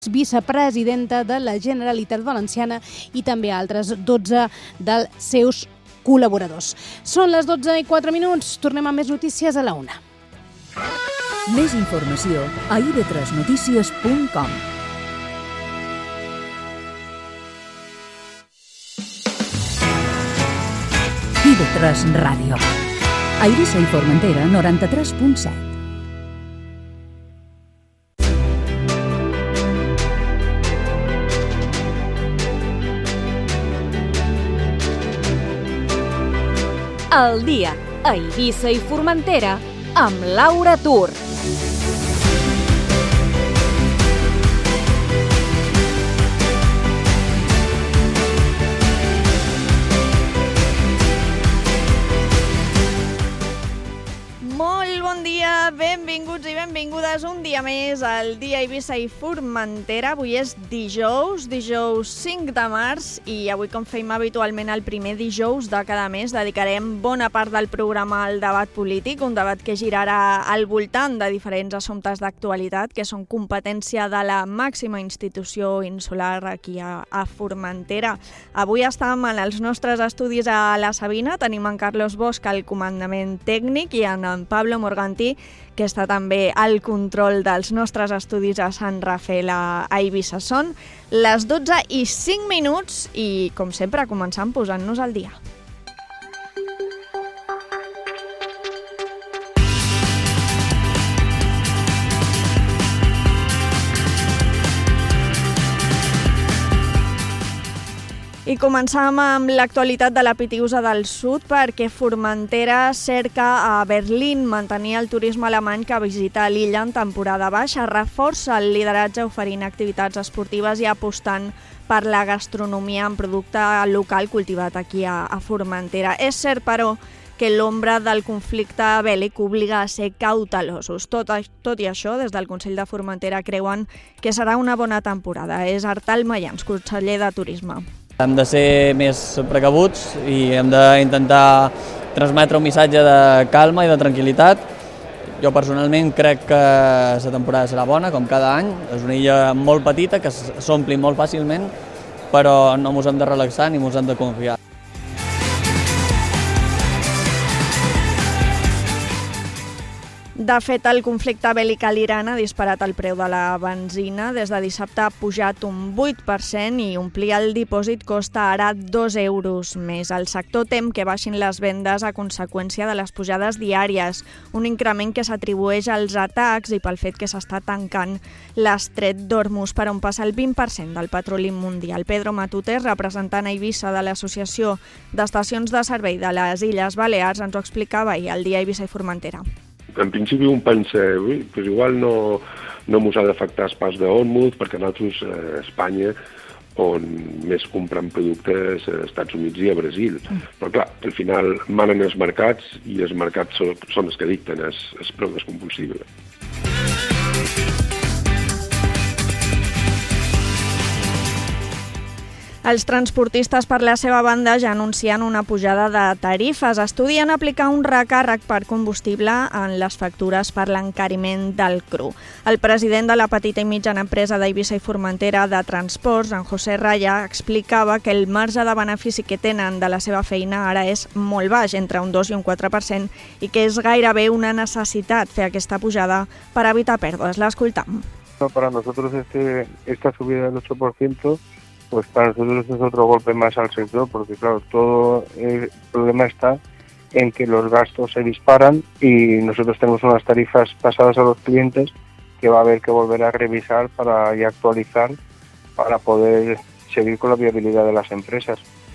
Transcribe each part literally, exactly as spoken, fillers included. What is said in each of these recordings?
vicepresidenta de la Generalitat Valenciana i també altres dotze dels seus col·laboradors. Són les dotze i quatre minuts. Tornem amb més notícies a la una. Més informació a i ve tres notícies punt com. i ve tres Ràdio. A Eivissa i Formentera, noranta-tres punt set. El dia a Eivissa i Formentera amb Laura Tur. Molt bon dia, benvinguts i benvingudes un dia més al dia a Eivissa i Formentera. Avui és dijous, dijous cinc de març, i avui, com fem habitualment el primer dijous de cada mes, dedicarem bona part del programa al debat polític, un debat que girarà al voltant de diferents assumptes d'actualitat que són competència de la màxima institució insular aquí a, a Formentera. Avui estem en els nostres estudis a la Sabina, tenim en Carlos Bosch al comandament tècnic i en, en Pablo Morgantí, que està també al control dels nostres estudis a Sant Rafel a Eivissa. Són les dotze i cinc minuts i, com sempre, començant posant-nos al dia. I començam amb l'actualitat de la Pitiüsa del Sud, perquè Formentera cerca a Berlín mantenir el turisme alemany que visita l'illa en temporada baixa, reforça el lideratge oferint activitats esportives i apostant per la gastronomia en producte local cultivat aquí a, a Formentera. És cert, però, que l'ombra del conflicte bèl·lic obliga a ser cautelosos. Tot, tot i això, des del Consell de Formentera creuen que serà una bona temporada. És Artal Mayans, conseller de Turisme. Hem de ser més precabuts i hem d'intentar transmetre un missatge de calma i de tranquil·litat. Jo personalment crec que la temporada serà bona, com cada any. És una illa molt petita, que s'ompli molt fàcilment, però no ens hem de relaxar ni ens hem de confiar. De fet, el conflicte bèl·lic a l'Iran ha disparat el preu de la benzina. Des de dissabte ha pujat un vuit per cent i omplir el dipòsit costa ara dos euros més. El sector tem que baixin les vendes a conseqüència de les pujades diàries, un increment que s'atribueix als atacs i pel fet que s'està tancant l'estret d'Hormuz, per on passa el vint per cent del petroli mundial. Pedro Matutes, representant a Eivissa de l'Associació d'Estacions de Servei de les Illes Balears, ens ho explicava ahir al dia a Eivissa i Formentera. En principi un pensa, ui, pues igual no, no ens ha d'afectar el pas d'Hormuz, perquè nosaltres a eh, Espanya, on més compren productes a Estats Units i a Brasil. Mm. Però clar, al final manen els mercats i els mercats són, són els que dicten el, el preu del combustible. Els transportistes, per la seva banda, ja anuncien una pujada de tarifes. Estudien aplicar un recàrrec per combustible en les factures per l'encariment del cru. El president de la petita i mitjana empresa d'Eivissa i Formentera de Transports, en José Raya, explicava que el marge de benefici que tenen de la seva feina ara és molt baix, entre un dos i un quatre per cent, i que és gairebé una necessitat fer aquesta pujada per evitar pèrdues. L'escoltam. Para nosotros este, esta subida del ocho por ciento pues para nosotros es otro golpe más al sector, porque claro, todo el problema está en que los gastos se disparan y nosotros tenemos unas tarifas pasadas a los clientes que va a haber que volver a revisar para, y actualizar para poder seguir con la viabilidad de las empresas.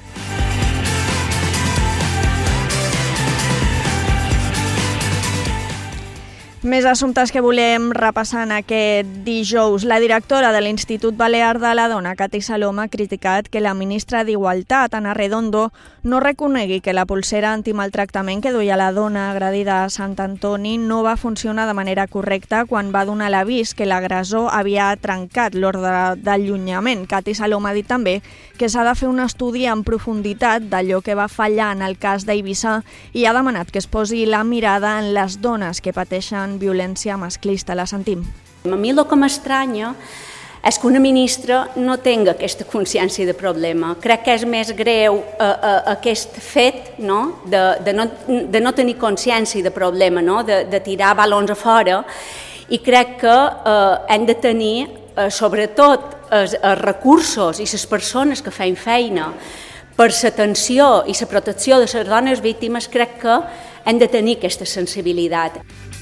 Més assumptes que volem repassar en aquest dijous. La directora de l'Institut Balear de la Dona, Cati Salom, ha criticat que la ministra d'Igualtat, Ana Redondo, no reconegui que la pulsera antimaltractament que duia la dona agredida a Sant Antoni no va funcionar de manera correcta quan va donar l'avís que l'agressor havia trencat l'ordre d'allunyament. Cati Salom ha dit també que s'ha de fer un estudi en profunditat d'allò que va fallar en el cas d'Eivissa i ha demanat que es posi la mirada en les dones que pateixen violència masclista. La sentim. A mi el que m'estranya és que una ministra no tingui aquesta consciència de problema. Crec que és més greu uh, uh, aquest fet, no? De, de, no, de no tenir consciència de problema, no? de, de tirar balons a fora, i crec que uh, hem de tenir, uh, sobretot, els, els recursos i les persones que feien feina per l'atenció i la protecció de les dones víctimes, crec que hem de tenir aquesta sensibilitat.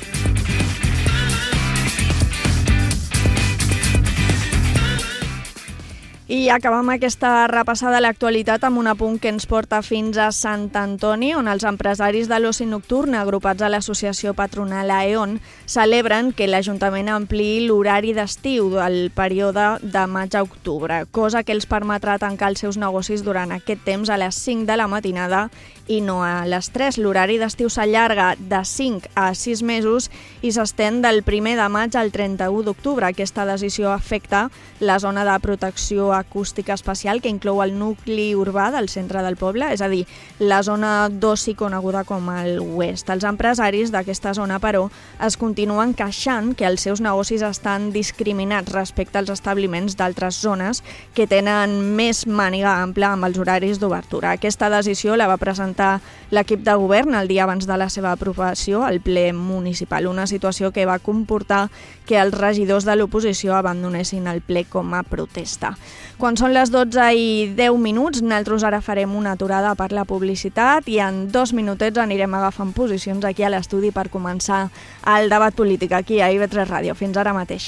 I acabem aquesta repassada a l'actualitat amb un apunt que ens porta fins a Sant Antoni, on els empresaris de l'oci nocturn, agrupats a l'associació patronal A E O N, celebren que l'Ajuntament ampliï l'horari d'estiu del període de maig a octubre, cosa que els permetrà tancar els seus negocis durant aquest temps a les cinc de la matinada i no a les tres. L'horari d'estiu s'allarga de cinc a sis mesos i s'estén del primer de maig al trenta-u d'octubre. Aquesta decisió afecta la zona de protecció acústica especial que inclou el nucli urbà del centre del poble, és a dir, la zona d'oci coneguda com el Oest. Els empresaris d'aquesta zona, però, es continuen queixant que els seus negocis estan discriminats respecte als establiments d'altres zones que tenen més màniga ampla amb els horaris d'obertura. Aquesta decisió la va presentar l'equip de govern el dia abans de la seva aprovació al ple municipal, una situació que va comportar que els regidors de l'oposició abandonessin el ple com a protesta. Quan són les dotze i deu minuts, nosaltres ara farem una aturada per la publicitat i en dos minutets anirem agafant posicions aquí a l'estudi per començar el debat polític aquí a I V tres Ràdio. Fins ara mateix.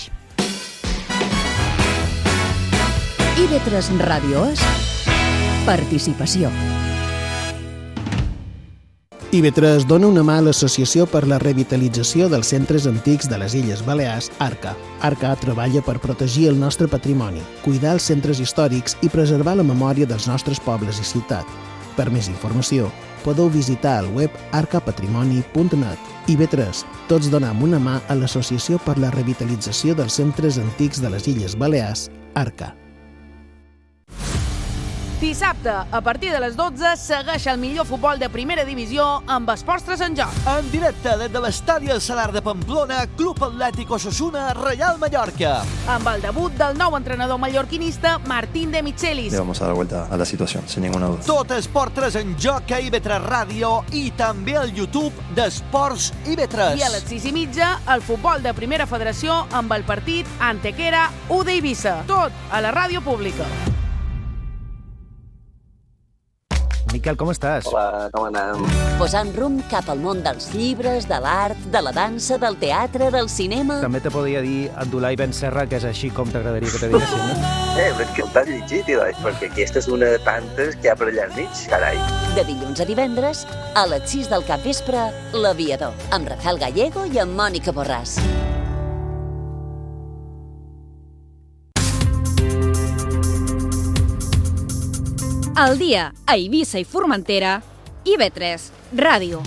I V tres Ràdio és participació. I V tres dona una mà a l'Associació per la Revitalització dels Centres Antics de les Illes Balears, ARCA. ARCA treballa per protegir el nostre patrimoni, cuidar els centres històrics i preservar la memòria dels nostres pobles i ciutat. Per més informació, podeu visitar el web arca patrimoni punt net. I V tres, tots donem una mà a l'Associació per la Revitalització dels Centres Antics de les Illes Balears, ARCA. Dissabte, a partir de les dotze, segueix el millor futbol de primera divisió amb Esports tres en joc. En directe des de l'estadi El Salar de Pamplona, Club Atlètic Osasuna, Real Mallorca. Amb el debut del nou entrenador mallorquinista, Martín de Michelis. Le vamos a dar vuelta a la situación, sin ninguna duda. Tot Esports tres en joc a I V tres Ràdio i també al YouTube d'Esports I V tres. I a les sis i mitja, el futbol de Primera Federació amb el partit Antequera U de Eivissa. Tot a la ràdio pública. Miquel, com estàs? Hola, com anem? Posant rumb cap al món dels llibres, de l'art, de la dansa, del teatre, del cinema... També te podria dir Abdulai Ben Serra, que és així com t'agradaria que te diguessin, no? Eh, però que t'has llegit, Ilai, perquè aquesta és una de tantes que hi ha per allà al mig, carai. De dilluns a divendres, a les sis del capvespre, L'Aviador, amb Rafael Gallego i amb Mònica Borràs. Al dia a Eivissa i Formentera, I V tres Ràdio.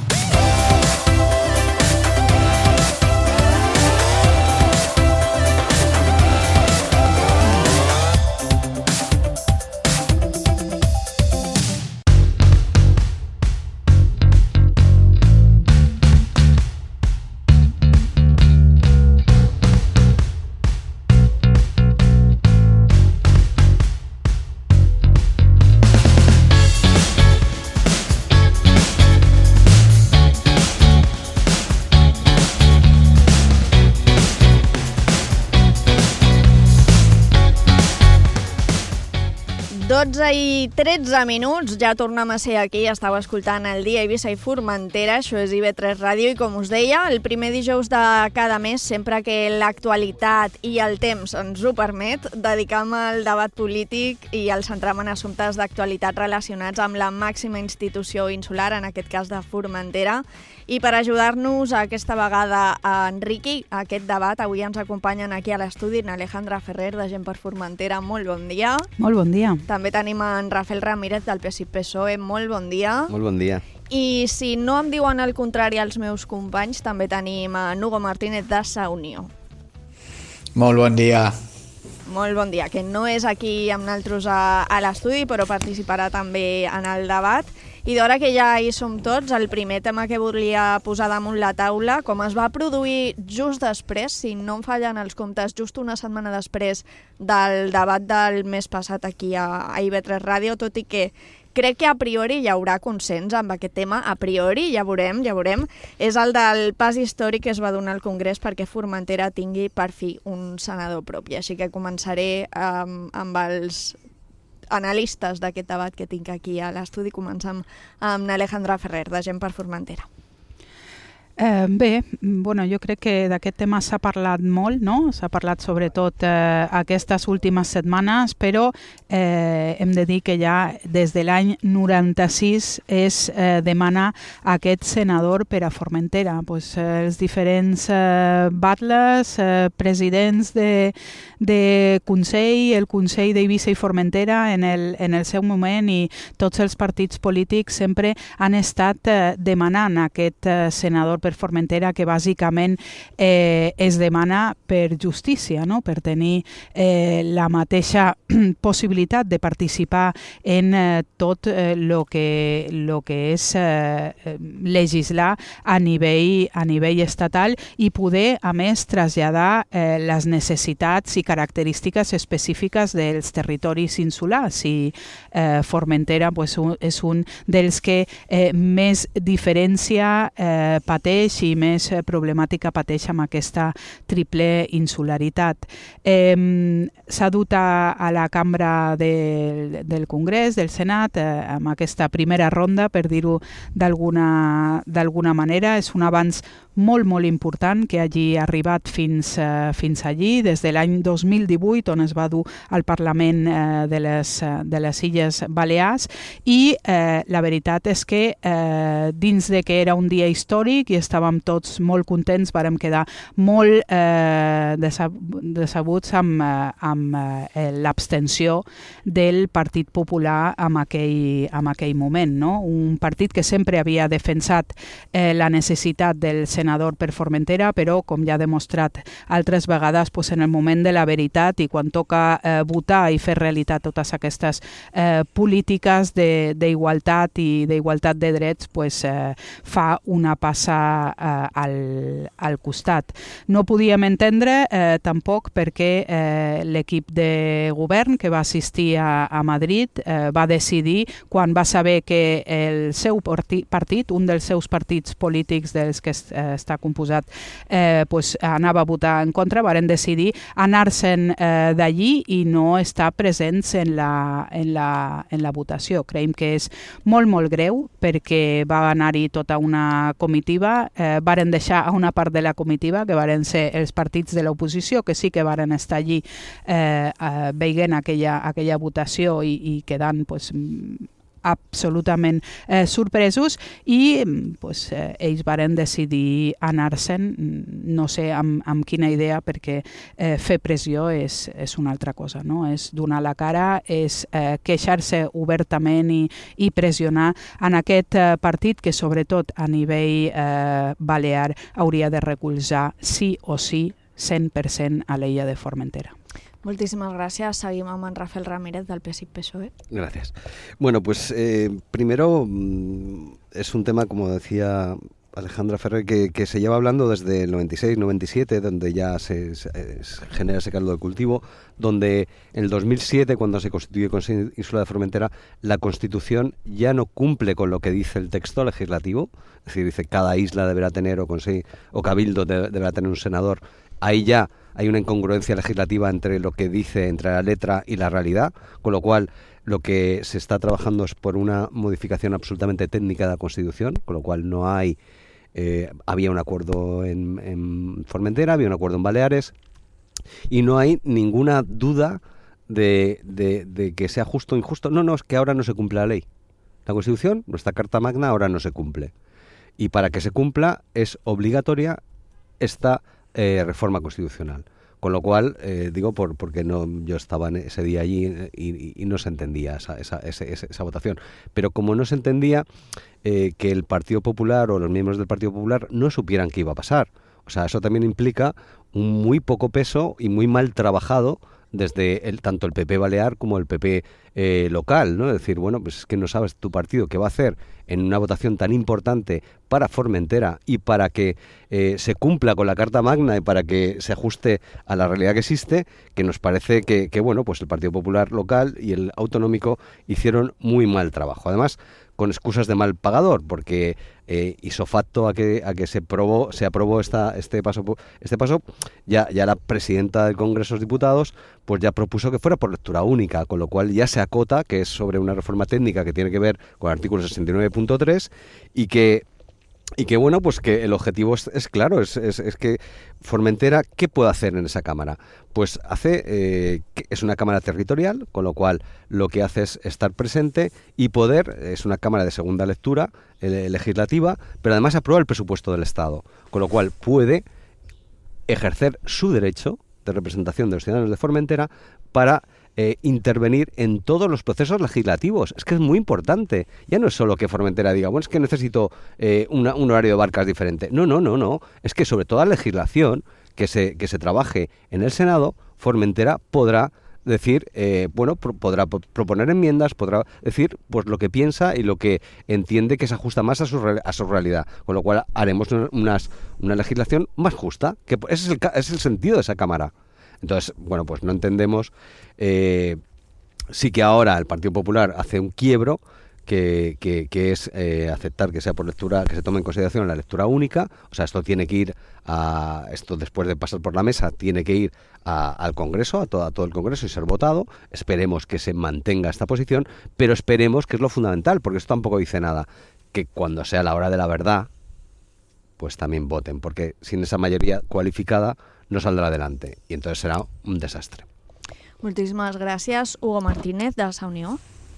dotze i tretze minuts, ja tornem a ser aquí, estàu escoltant el dia a Eivissa i Formentera, això és I V tres Ràdio i com us deia, el primer dijous de cada mes, sempre que l'actualitat i el temps ens ho permet, dedicam al debat polític i el centram en assumptes d'actualitat relacionats amb la màxima institució insular, en aquest cas de Formentera. I per ajudar-nos aquesta vegada a enriquir aquest debat, avui ens acompanyen aquí a l'estudi en Alejandra Ferrer, de Gent per Formentera. Molt bon dia. Molt bon dia. També tenim en Rafael Ramírez, del P S I P S O E. Molt bon dia. Molt bon dia. I si no em diuen el contrari els meus companys, també tenim en Hugo Martínez, de Sa Unió. Molt bon dia. Molt bon dia, que no és aquí amb nosaltres a, a l'estudi, però participarà també en el debat. I d'hora que ja hi som tots, el primer tema que volia posar damunt la taula, com es va produir just després, si no em fallen els comptes, just una setmana després del debat del mes passat aquí a I V tres Ràdio, tot i que crec que a priori hi haurà consens amb aquest tema, a priori, ja veurem, ja veurem, és el del pas històric que es va donar al Congrés perquè Formentera tingui per fi un senador propi. Així que començaré um, amb els analistes d'aquest debat que tinc aquí a l'estudi. Comencem amb Alejandra Ferrer, de Gent per Formentera. Eh, bé, bueno, jo crec que d'aquest tema s'ha parlat molt, no? S'ha parlat sobretot eh, aquestes últimes setmanes, però eh, hem de dir que ja des de l'any noranta-sis es eh, demana aquest senador per a Formentera. Pues, eh, els diferents eh, batlles, eh, presidents de, de Consell, el Consell d'Eivissa i Formentera en el, en el seu moment, i tots els partits polítics sempre han estat eh, demanant aquest eh, senador per Formentera, que bàsicament eh, es demana per justícia, no? Per tenir eh, la mateixa possibilitat de participar en eh, tot el eh, que, lo que és eh, legislar a nivell, a nivell estatal i poder, a més, traslladar eh, les necessitats i característiques específiques dels territoris insulars. I eh, Formentera pues, un, és un dels que eh, més diferència eh, pateix i més problemàtica pateix amb aquesta triple insularitat. Eh, s'ha dut a, a la cambra de, del Congrés, del Senat, eh, amb aquesta primera ronda, per dir-ho d'alguna d'alguna manera. És un avanç molt, molt important que hagi arribat fins, eh, fins allí, des de l'any dos mil divuit, on es va dur al Parlament eh, de, les, de les Illes Balears, i eh, la veritat és que eh, dins de que era un dia històric i estàvem tots molt contents, vàrem quedar molt eh, decebuts amb, amb eh, l'abstenció del Partit Popular en aquell, en aquell moment, no? Un partit que sempre havia defensat eh, la necessitat del senador per Formentera, però com ja ha demostrat altres vegades, pues, en el moment de la veritat i quan toca eh, votar i fer realitat totes aquestes eh, polítiques d'igualtat i d'igualtat de drets, pues, eh, fa una passa eh, al, al costat. No podíem entendre eh, tampoc perquè eh, l'equip de govern que va assistir a, a Madrid eh, va decidir, quan va saber que el seu partit, partit un dels seus partits polítics dels que eh, està composat, eh, pues, anava a votar en contra, varen decidir anar-se'n eh, d'allí i no estar presents en la, en, la, en la votació. Creiem que és molt, molt greu, perquè va anar-hi tota una comitiva, eh, varen deixar a una part de la comitiva, que varen ser els partits de l'oposició, que sí que varen estar allí eh, eh, veient aquella, aquella votació i, i quedant pues, absolutament eh, sorpresos, i pues, eh, ells varen decidir anar-se'n, no sé amb, amb quina idea, perquè eh, fer pressió és, és una altra cosa, no? És donar la cara, és eh, queixar-se obertament i, i pressionar en aquest eh, partit que sobretot a nivell eh, balear hauria de recolzar sí o sí cent per cent a l'illa de Formentera. Moltísimas gracias. Seguim amb en Rafael Ramírez del P S I P S O E. Gracias. Bueno, pues eh, primero mmm, es un tema, como decía Alejandra Ferrer, que, que se lleva hablando desde el noventa y seis noventa y siete, donde ya se, se, se genera ese caldo de cultivo, donde en el dos mil siete, cuando se constituye el Consejo Insular de Formentera, la Constitución ya no cumple con lo que dice el texto legislativo, es decir, dice cada isla deberá tener, o, consejo, o cabildo de, deberá tener un senador. Ahí ya hay una incongruencia legislativa entre lo que dice, entre la letra y la realidad, con lo cual lo que se está trabajando es por una modificación absolutamente técnica de la Constitución, con lo cual no hay, eh, había un acuerdo en, en Formentera, había un acuerdo en Baleares, y no hay ninguna duda de, de, de que sea justo o injusto. No, no, es que ahora no se cumple la ley. La Constitución, nuestra Carta Magna, ahora no se cumple. Y para que se cumpla es obligatoria esta Eh, reforma constitucional, con lo cual eh, digo por porque no yo estaba en ese día allí y, y no se entendía esa, esa, esa, esa votación, pero como no se entendía eh, que el Partido Popular o los miembros del Partido Popular no supieran qué iba a pasar, o sea, eso también implica un muy poco peso y muy mal trabajado desde el, tanto el P P balear como el P P eh, local, ¿no? Es decir, bueno, pues es que no sabes tu partido qué va a hacer en una votación tan importante para Formentera y para que eh, se cumpla con la Carta Magna y para que se ajuste a la realidad que existe, que nos parece que, que bueno, pues el Partido Popular local y el autonómico hicieron muy mal trabajo. Además, con excusas de mal pagador, porque eh, hizo facto a que a que se probó, se aprobó esta este paso este paso ya ya la presidenta del Congreso de los Diputados pues ya propuso que fuera por lectura única, con lo cual ya se acota que es sobre una reforma técnica que tiene que ver con el artículo sesenta y nueve punto tres y que Y que bueno, pues que el objetivo es, es claro, es, es, es que Formentera, ¿qué puede hacer en esa Cámara? Pues hace, eh, que es una Cámara territorial, con lo cual lo que hace es estar presente y poder, es una Cámara de segunda lectura eh, legislativa, pero además aprueba el presupuesto del Estado, con lo cual puede ejercer su derecho de representación de los ciudadanos de Formentera para Eh, intervenir en todos los procesos legislativos. Es que es muy importante. Ya no es solo que Formentera diga, bueno, es que necesito eh, una, un horario de barcas diferente. No, no, no, no. Es que sobre toda legislación que se, que se trabaje en el Senado, Formentera podrá decir, eh, bueno, pro, podrá pro, proponer enmiendas, podrá decir pues lo que piensa y lo que entiende que se ajusta más a su, a su realidad. Con lo cual haremos unas, una legislación más justa. Que ese es el, ese es el sentido de esa Cámara. Entonces, bueno, pues no entendemos, eh, sí que ahora el Partido Popular hace un quiebro que, que, que es eh, aceptar que sea por lectura, que se tome en consideración la lectura única, o sea, esto tiene que ir a, esto después de pasar por la mesa, tiene que ir a, al Congreso, a todo, a todo el Congreso y ser votado. Esperemos que se mantenga esta posición, pero esperemos, que es lo fundamental, porque esto tampoco dice nada, que cuando sea la hora de la verdad, pues también voten, porque sin esa mayoría cualificada no saldrá adelante y entonces será un desastre. Moltíssimes gràcies. Hugo Martínez, de Sa Unió.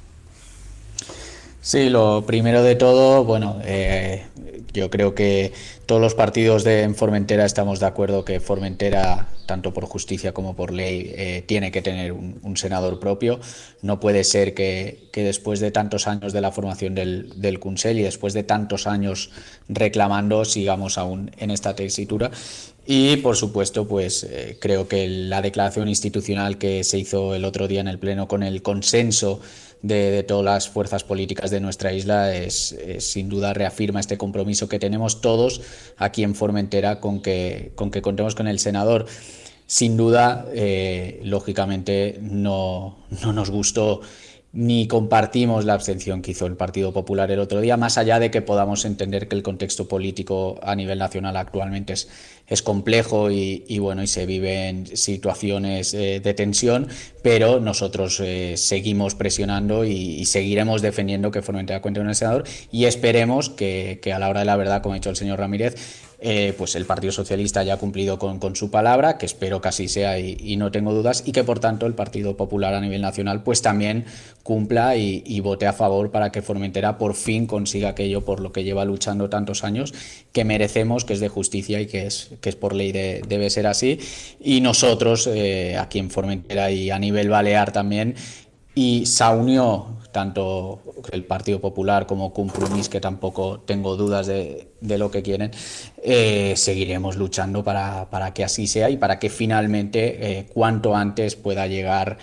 Sí, lo primero de todo, bueno, eh, yo creo que todos los partidos de en Formentera estamos de acuerdo que Formentera, tanto por justicia como por ley, eh, tiene que tener un, un senador propio. No puede ser que, que después de tantos años de la formación del, del Consell y después de tantos años reclamando, sigamos aún en esta tesitura. Y, por supuesto, pues eh, creo que la declaración institucional que se hizo el otro día en el Pleno con el consenso de, de todas las fuerzas políticas de nuestra isla es, es sin duda reafirma este compromiso que tenemos todos aquí en Formentera con que, con que contemos con el senador. Sin duda, eh, lógicamente, no, no nos gustó ni compartimos la abstención que hizo el Partido Popular el otro día, más allá de que podamos entender que el contexto político a nivel nacional actualmente es, es complejo y, y bueno y se viven situaciones eh, de tensión, pero nosotros eh, seguimos presionando y, y seguiremos defendiendo que Formentera cuente con el senador y esperemos que, que a la hora de la verdad, como ha dicho el señor Ramírez, Eh, pues el Partido Socialista haya cumplido con, con su palabra, que espero que así sea y, y no tengo dudas, y que por tanto el Partido Popular a nivel nacional pues también cumpla y, y vote a favor para que Formentera por fin consiga aquello por lo que lleva luchando tantos años, que merecemos, que es de justicia y que es, que es por ley de, debe ser así. Y nosotros eh, aquí en Formentera y a nivel balear también, y Sa Unió, tanto el Partido Popular como Compromís, que tampoco tengo dudas de, de lo que quieren, eh, seguiremos luchando para, para que así sea y para que finalmente, eh, cuanto antes pueda llegar,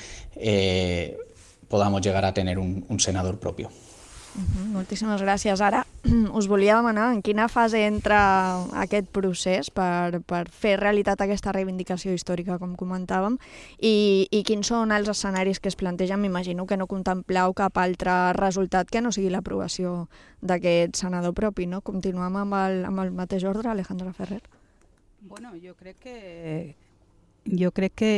eh, podamos llegar a tener un, un senador propio. Uh-huh, moltíssimes gràcies. Ara us volia demanar en quina fase entra aquest procés per, per fer realitat aquesta reivindicació històrica, com comentàvem, i, i quins són els escenaris que es plantegen. M'imagino que no contemplau cap altre resultat que no sigui l'aprovació d'aquest senador propi, no? Continuem amb el, amb el mateix ordre, Alejandra Ferrer. Bueno, jo crec que... Jo crec que...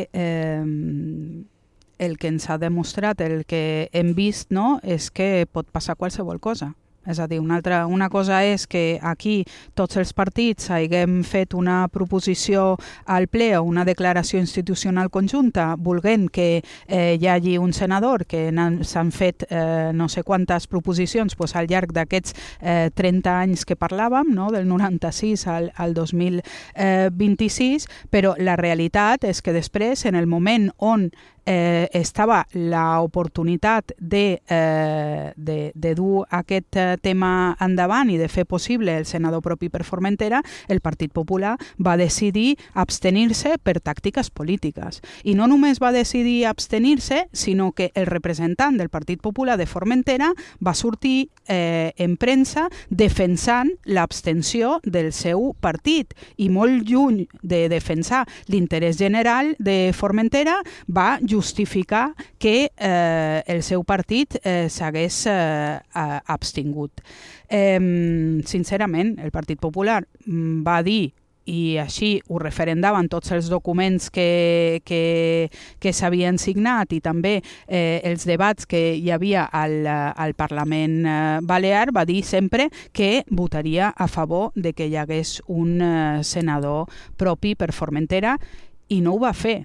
Eh, el que ens ha demostrat, el que hem vist, no?, és que pot passar qualsevol cosa. És a dir, una, altra, una cosa és que aquí tots els partits haguem fet una proposició al ple o una declaració institucional conjunta volent que eh, hi hagi un senador, que s'han fet eh, no sé quantes proposicions pues, al llarg d'aquests eh, trenta anys que parlàvem, no? Del noranta-sis al, al dos mil vint-i-sis, però la realitat és que després, en el moment on eh, estava l'oportunitat de, eh, de, de dur aquest eh, eh, tema endavant i de fer possible el senador propi per Formentera, el Partit Popular va decidir abstenir-se per tàctiques polítiques. I no només va decidir abstenir-se, sinó que el representant del Partit Popular de Formentera va sortir eh, en premsa defensant l'abstenció del seu partit i molt lluny de defensar l'interès general de Formentera va justificar que eh, el seu partit eh, s'hagués eh, abstingut. Eh, sincerament, el Partit Popular va dir, i així ho referendaven tots els documents que, que, que s'havien signat i també eh, els debats que hi havia al, al Parlament eh, Balear, va dir sempre que votaria a favor de que hi hagués un eh, senador propi per Formentera i no ho va fer.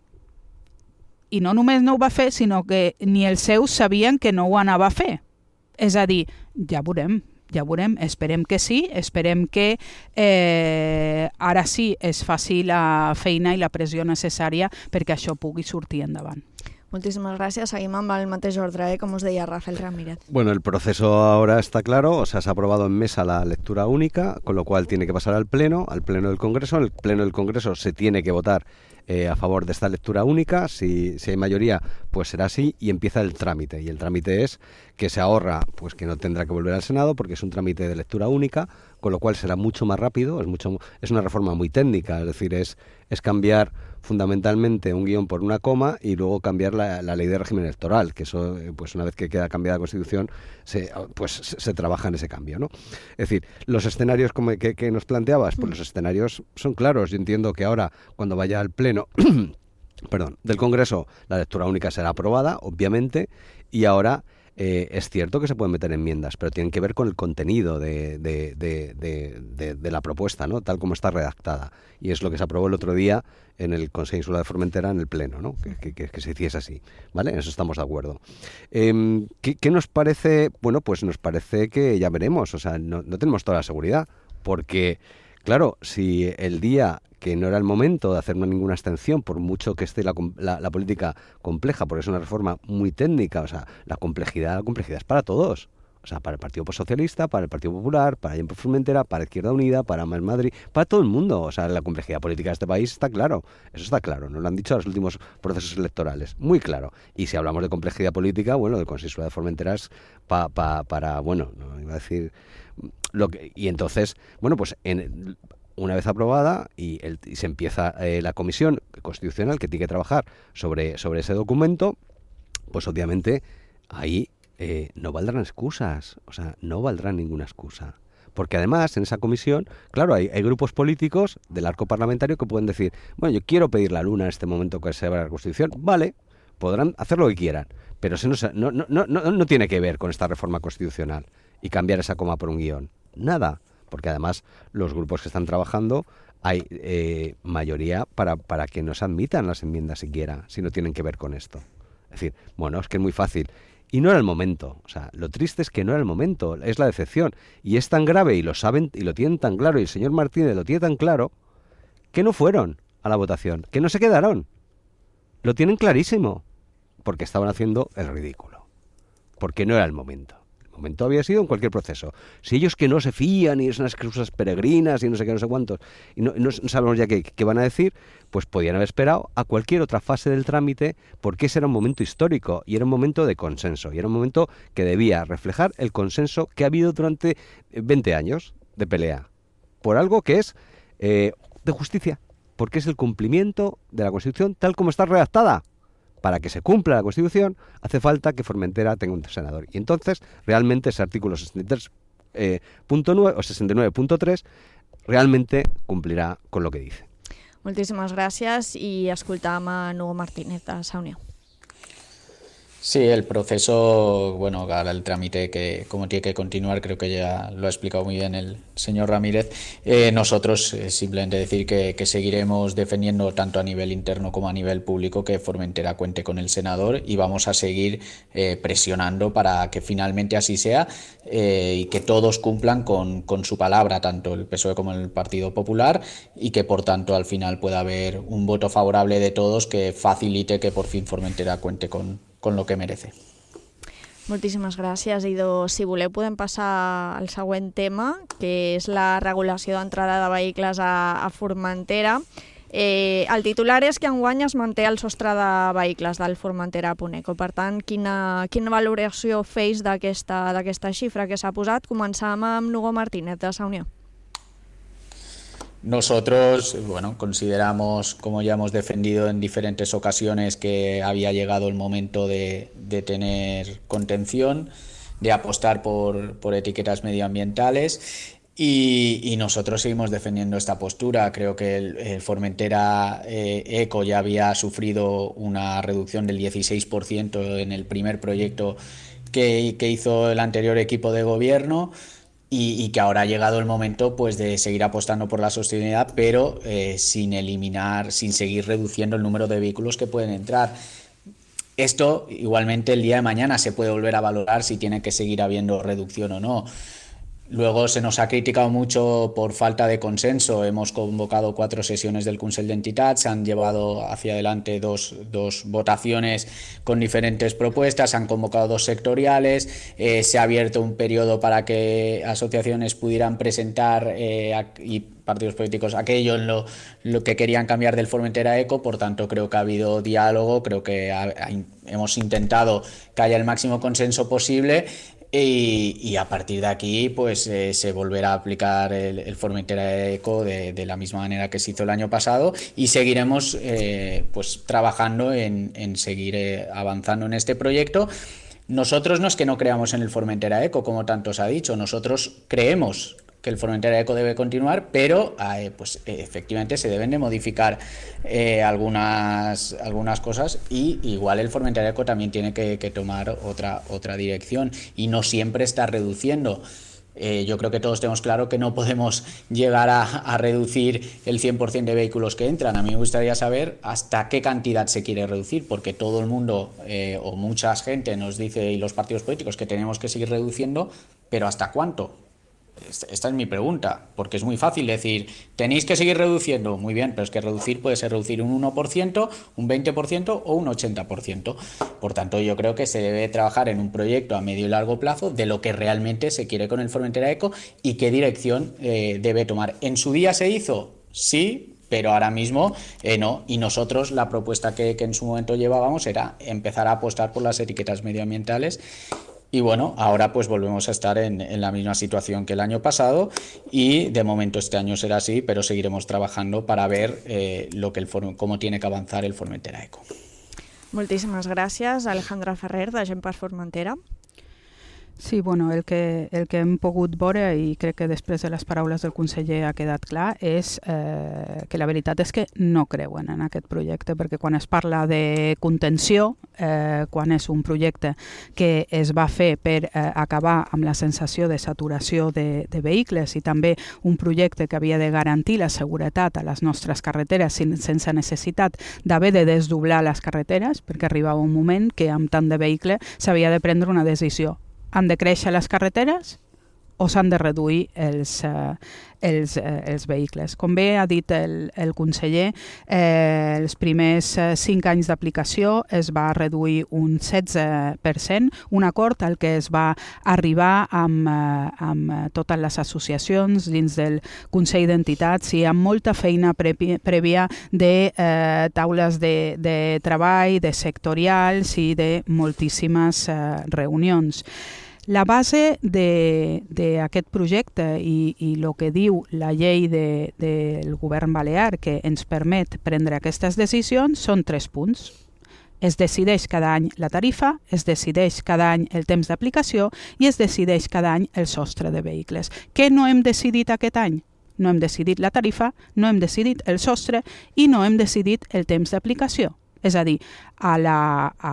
I no només no ho va fer, sinó que ni els seus sabien que no ho anava a fer. És a dir, ja veurem. Ja veurem, esperem que sí, esperem que eh, ara sí es faci la feina i la pressió necessària perquè això pugui sortir endavant. Muchísimas gracias. Seguim amb el mateix ordre, eh, como os decía Rafael Ramírez. Bueno, el proceso ahora está claro, o sea, se ha aprobado en mesa la lectura única, con lo cual tiene que pasar al Pleno, al Pleno del Congreso. En el Pleno del Congreso se tiene que votar eh, a favor de esta lectura única. Si, si hay mayoría, pues será así y empieza el trámite. Y el trámite es que se ahorra, pues que no tendrá que volver al Senado porque es un trámite de lectura única, con lo cual será mucho más rápido. Es mucho, es una reforma muy técnica, es decir, es, es cambiar fundamentalmente un guión por una coma y luego cambiar la, la ley de régimen electoral, que eso, pues una vez que queda cambiada la Constitución, se, pues se, se trabaja en ese cambio, ¿no? Es decir, los escenarios como que, que nos planteabas, pues los escenarios son claros. Yo entiendo que ahora, cuando vaya al Pleno perdón, del Congreso, la lectura única será aprobada, obviamente, y ahora Eh, es cierto que se pueden meter enmiendas, pero tienen que ver con el contenido de, de, de, de, de, de la propuesta, ¿no? Tal como está redactada. Y es lo que se aprobó el otro día en el Consejo Insular de Formentera, en el Pleno, ¿no? Que, que, que se hiciese así, ¿vale? En eso estamos de acuerdo. Eh, ¿qué, ¿Qué nos parece? Bueno, pues nos parece que ya veremos, o sea, no, no tenemos toda la seguridad, porque, claro, si el día que no era el momento de hacer ninguna abstención, por mucho que esté la, la, la política compleja, porque es una reforma muy técnica, o sea, la complejidad, la complejidad es para todos. O sea, para el Partido Socialista, para el Partido Popular, para Allende Formentera, para Izquierda Unida, para Más Madrid, para todo el mundo. O sea, la complejidad política de este país está claro. Eso está claro. Nos lo han dicho en los últimos procesos electorales. Muy claro. Y si hablamos de complejidad política, bueno, el Consejo de Formentera es pa, pa, para, bueno, no iba a decir... lo que Y entonces, bueno, pues en... una vez aprobada y, el, y se empieza eh, la comisión constitucional que tiene que trabajar sobre, sobre ese documento, pues obviamente ahí eh, no valdrán excusas, o sea, no valdrán ninguna excusa. Porque además en esa comisión, claro, hay, hay grupos políticos del arco parlamentario que pueden decir, bueno, yo quiero pedir la luna en este momento que se abra la Constitución, vale, podrán hacer lo que quieran, pero eso no, no, no, no, no tiene que ver con esta reforma constitucional y cambiar esa coma por un guión, nada. Porque además los grupos que están trabajando hay eh, mayoría para, para que no se admitan las enmiendas siquiera, si no tienen que ver con esto. Es decir, bueno, es que es muy fácil. Y no era el momento. O sea, lo triste es que no era el momento, es la decepción. Y es tan grave y lo saben y lo tienen tan claro y el señor Martínez lo tiene tan claro que no fueron a la votación, que no se quedaron. Lo tienen clarísimo, porque estaban haciendo el ridículo. Porque no era el momento. El momento había sido en cualquier proceso. Si ellos que no se fían y es unas excusas peregrinas y no sé qué, no sé cuántos, y no, no sabemos ya qué, qué van a decir, pues podían haber esperado a cualquier otra fase del trámite, porque ese era un momento histórico y era un momento de consenso y era un momento que debía reflejar el consenso que ha habido durante veinte años de pelea por algo que es eh, de justicia, porque es el cumplimiento de la Constitución tal como está redactada. Para que se cumpla la Constitución, hace falta que Formentera tenga un senador. Y entonces, realmente, ese artículo sesenta y tres punto nueve o sesenta y nueve punto tres realmente cumplirà con lo que dice. Moltíssimes gràcies i escoltam a Nugo Martínez de Sa Unió. Sí, el proceso, bueno, ahora el trámite que como tiene que continuar, creo que ya lo ha explicado muy bien el señor Ramírez. Eh, nosotros eh, simplemente decir que, que seguiremos defendiendo tanto a nivel interno como a nivel público que Formentera cuente con el senador y vamos a seguir eh, presionando para que finalmente así sea eh, y que todos cumplan con, con su palabra, tanto el P S O E como el Partido Popular, y que por tanto al final pueda haber un voto favorable de todos que facilite que por fin Formentera cuente con con lo que merece. Moltíssimes gràcies, Ido. Si voleu podem passar al següent tema, que és la regulació d'entrada de vehicles a, a Formentera. Eh, el titular és que enguany es manté el sostre de vehicles del Formentera Puneco. Per tant, quina, quina valoració feis d'aquesta d'aquesta xifra que s'ha posat? Començam amb Nugo Martínez, de Sa Unió. Nosotros, bueno, consideramos, como ya hemos defendido en diferentes ocasiones, que había llegado el momento de, de tener contención, de apostar por, por etiquetas medioambientales y, y nosotros seguimos defendiendo esta postura. Creo que el, el Formentera eh, Eco ya había sufrido una reducción del dieciséis por ciento en el primer proyecto que, que hizo el anterior equipo de gobierno. Y, y que ahora ha llegado el momento pues de seguir apostando por la sostenibilidad, pero eh, sin eliminar, sin seguir reduciendo el número de vehículos que pueden entrar. Esto igualmente el día de mañana se puede volver a valorar si tiene que seguir habiendo reducción o no. Luego se nos ha criticado mucho por falta de consenso. Hemos convocado cuatro sesiones del Consell d'Entitats, se han llevado hacia adelante dos, dos votaciones con diferentes propuestas, se han convocado dos sectoriales, eh, se ha abierto un periodo para que asociaciones pudieran presentar eh, y partidos políticos aquello en lo, lo que querían cambiar del Formentera Eco. Por tanto, creo que ha habido diálogo, creo que ha, ha, hemos intentado que haya el máximo consenso posible. Y, y a partir de aquí pues eh, se volverá a aplicar el, el Formentera Eco de, de la misma manera que se hizo el año pasado y seguiremos eh, pues trabajando en, en seguir eh, avanzando en este proyecto. Nosotros no es que no creamos en el Formentera Eco, como tanto se ha dicho, nosotros creemos que el Formentera Eco debe continuar, pero eh, pues eh, efectivamente se deben de modificar eh, algunas, algunas cosas y igual el Formentera Eco también tiene que, que tomar otra, otra dirección y no siempre está reduciendo. Eh, yo creo que todos tenemos claro que no podemos llegar a, a reducir el cien por ciento de vehículos que entran. A mí me gustaría saber hasta qué cantidad se quiere reducir, porque todo el mundo eh, o mucha gente nos dice, y los partidos políticos, que tenemos que seguir reduciendo, pero ¿hasta cuánto? Esta es mi pregunta, porque es muy fácil decir, tenéis que seguir reduciendo, muy bien, pero es que reducir puede ser reducir un uno por ciento, un veinte por ciento o un ochenta por ciento. Por tanto, yo creo que se debe trabajar en un proyecto a medio y largo plazo de lo que realmente se quiere con el Formentera Eco y qué dirección eh, debe tomar. ¿En su día se hizo? Sí, pero ahora mismo eh, no. Y nosotros la propuesta que, que en su momento llevábamos era empezar a apostar por las etiquetas medioambientales. Y bueno, ahora pues volvemos a estar en, en la misma situación que el año pasado y de momento este año será así, pero seguiremos trabajando para ver eh, lo que el cómo tiene que avanzar el Formentera Eco. Moltíssimes gràcies, Alejandra Ferrer, de Gent per Formentera. Sí, bueno, el que, el que hem pogut veure, i crec que després de les paraules del conseller ha quedat clar, és eh, que la veritat és que no creuen en aquest projecte, perquè quan es parla de contenció, eh, quan és un projecte que es va fer per eh, acabar amb la sensació de saturació de, de vehicles i també un projecte que havia de garantir la seguretat a les nostres carreteres sin, sense necessitat d'haver de desdoblar les carreteres, perquè arribava un moment que amb tant de vehicle s'havia de prendre una decisió. Han de créixer les carreteres o s'han de reduir els, eh, els, eh, els vehicles. Com bé ha dit el, el conseller, eh, els primers eh, cinc anys d'aplicació es va reduir un setze per cent, un acord al que es va arribar amb, eh, amb totes les associacions dins del Consell d'Entitats i amb molta feina prèvia de eh, taules de, de treball, de sectorials i de moltíssimes eh, reunions. La base d'aquest projecte i, i el que diu la llei de, del govern balear que ens permet prendre aquestes decisions són tres punts. Es decideix cada any la tarifa, es decideix cada any el temps d'aplicació i es decideix cada any el sostre de vehicles. Què no hem decidit aquest any? No hem decidit la tarifa, no hem decidit el sostre i no hem decidit el temps d'aplicació. És a dir, a la, a,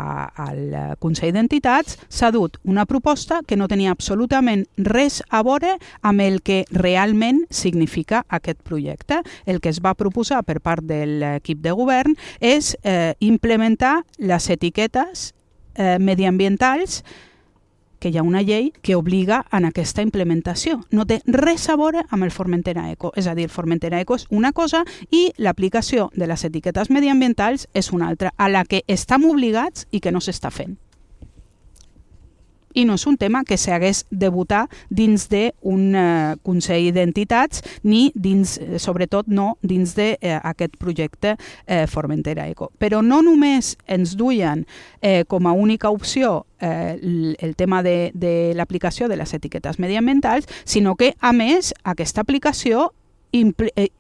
al Consell d'Entitats s'ha dut una proposta que no tenia absolutament res a veure amb el que realment significa aquest projecte. El que es va proposar per part de l'equip de govern és eh, implementar les etiquetes eh, mediambientals, que hi ha una llei que obliga en aquesta implementació. No té res a veure amb el Formentera Eco. És a dir, el Formentera Eco és una cosa i l'aplicació de les etiquetes mediambientals és una altra, a la que estem obligats i que no s'està fent. i no és un tema que s'hagués de votar dins d'un eh, Consell d'Entitats ni dins, sobretot no dins d'aquest eh, projecte eh, Formentera Eco. Però no només ens duien eh, com a única opció eh, el, el tema de, de l'aplicació de les etiquetes mediambientals, sinó que, a més, aquesta aplicació impl- eh,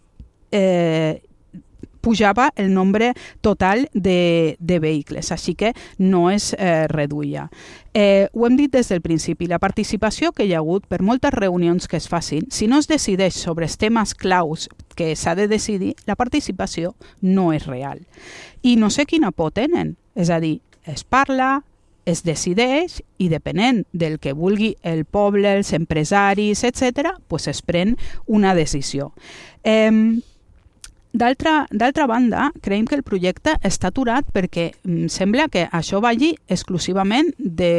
eh, pujava el nombre total de, de vehicles, així que no es eh, reduïa. Eh, ho hem dit des del principi, la participació que hi ha hagut per moltes reunions que es facin, si no es decideix sobre els temes claus que s'ha de decidir, la participació no és real. I no sé quina por tenen, és a dir, es parla, es decideix i depenent del que vulgui el poble, els empresaris, etcètera, pues es pren una decisió. Eh, D'altra, d'altra banda, creiem que el projecte està aturat perquè mm, sembla que això vagi exclusivament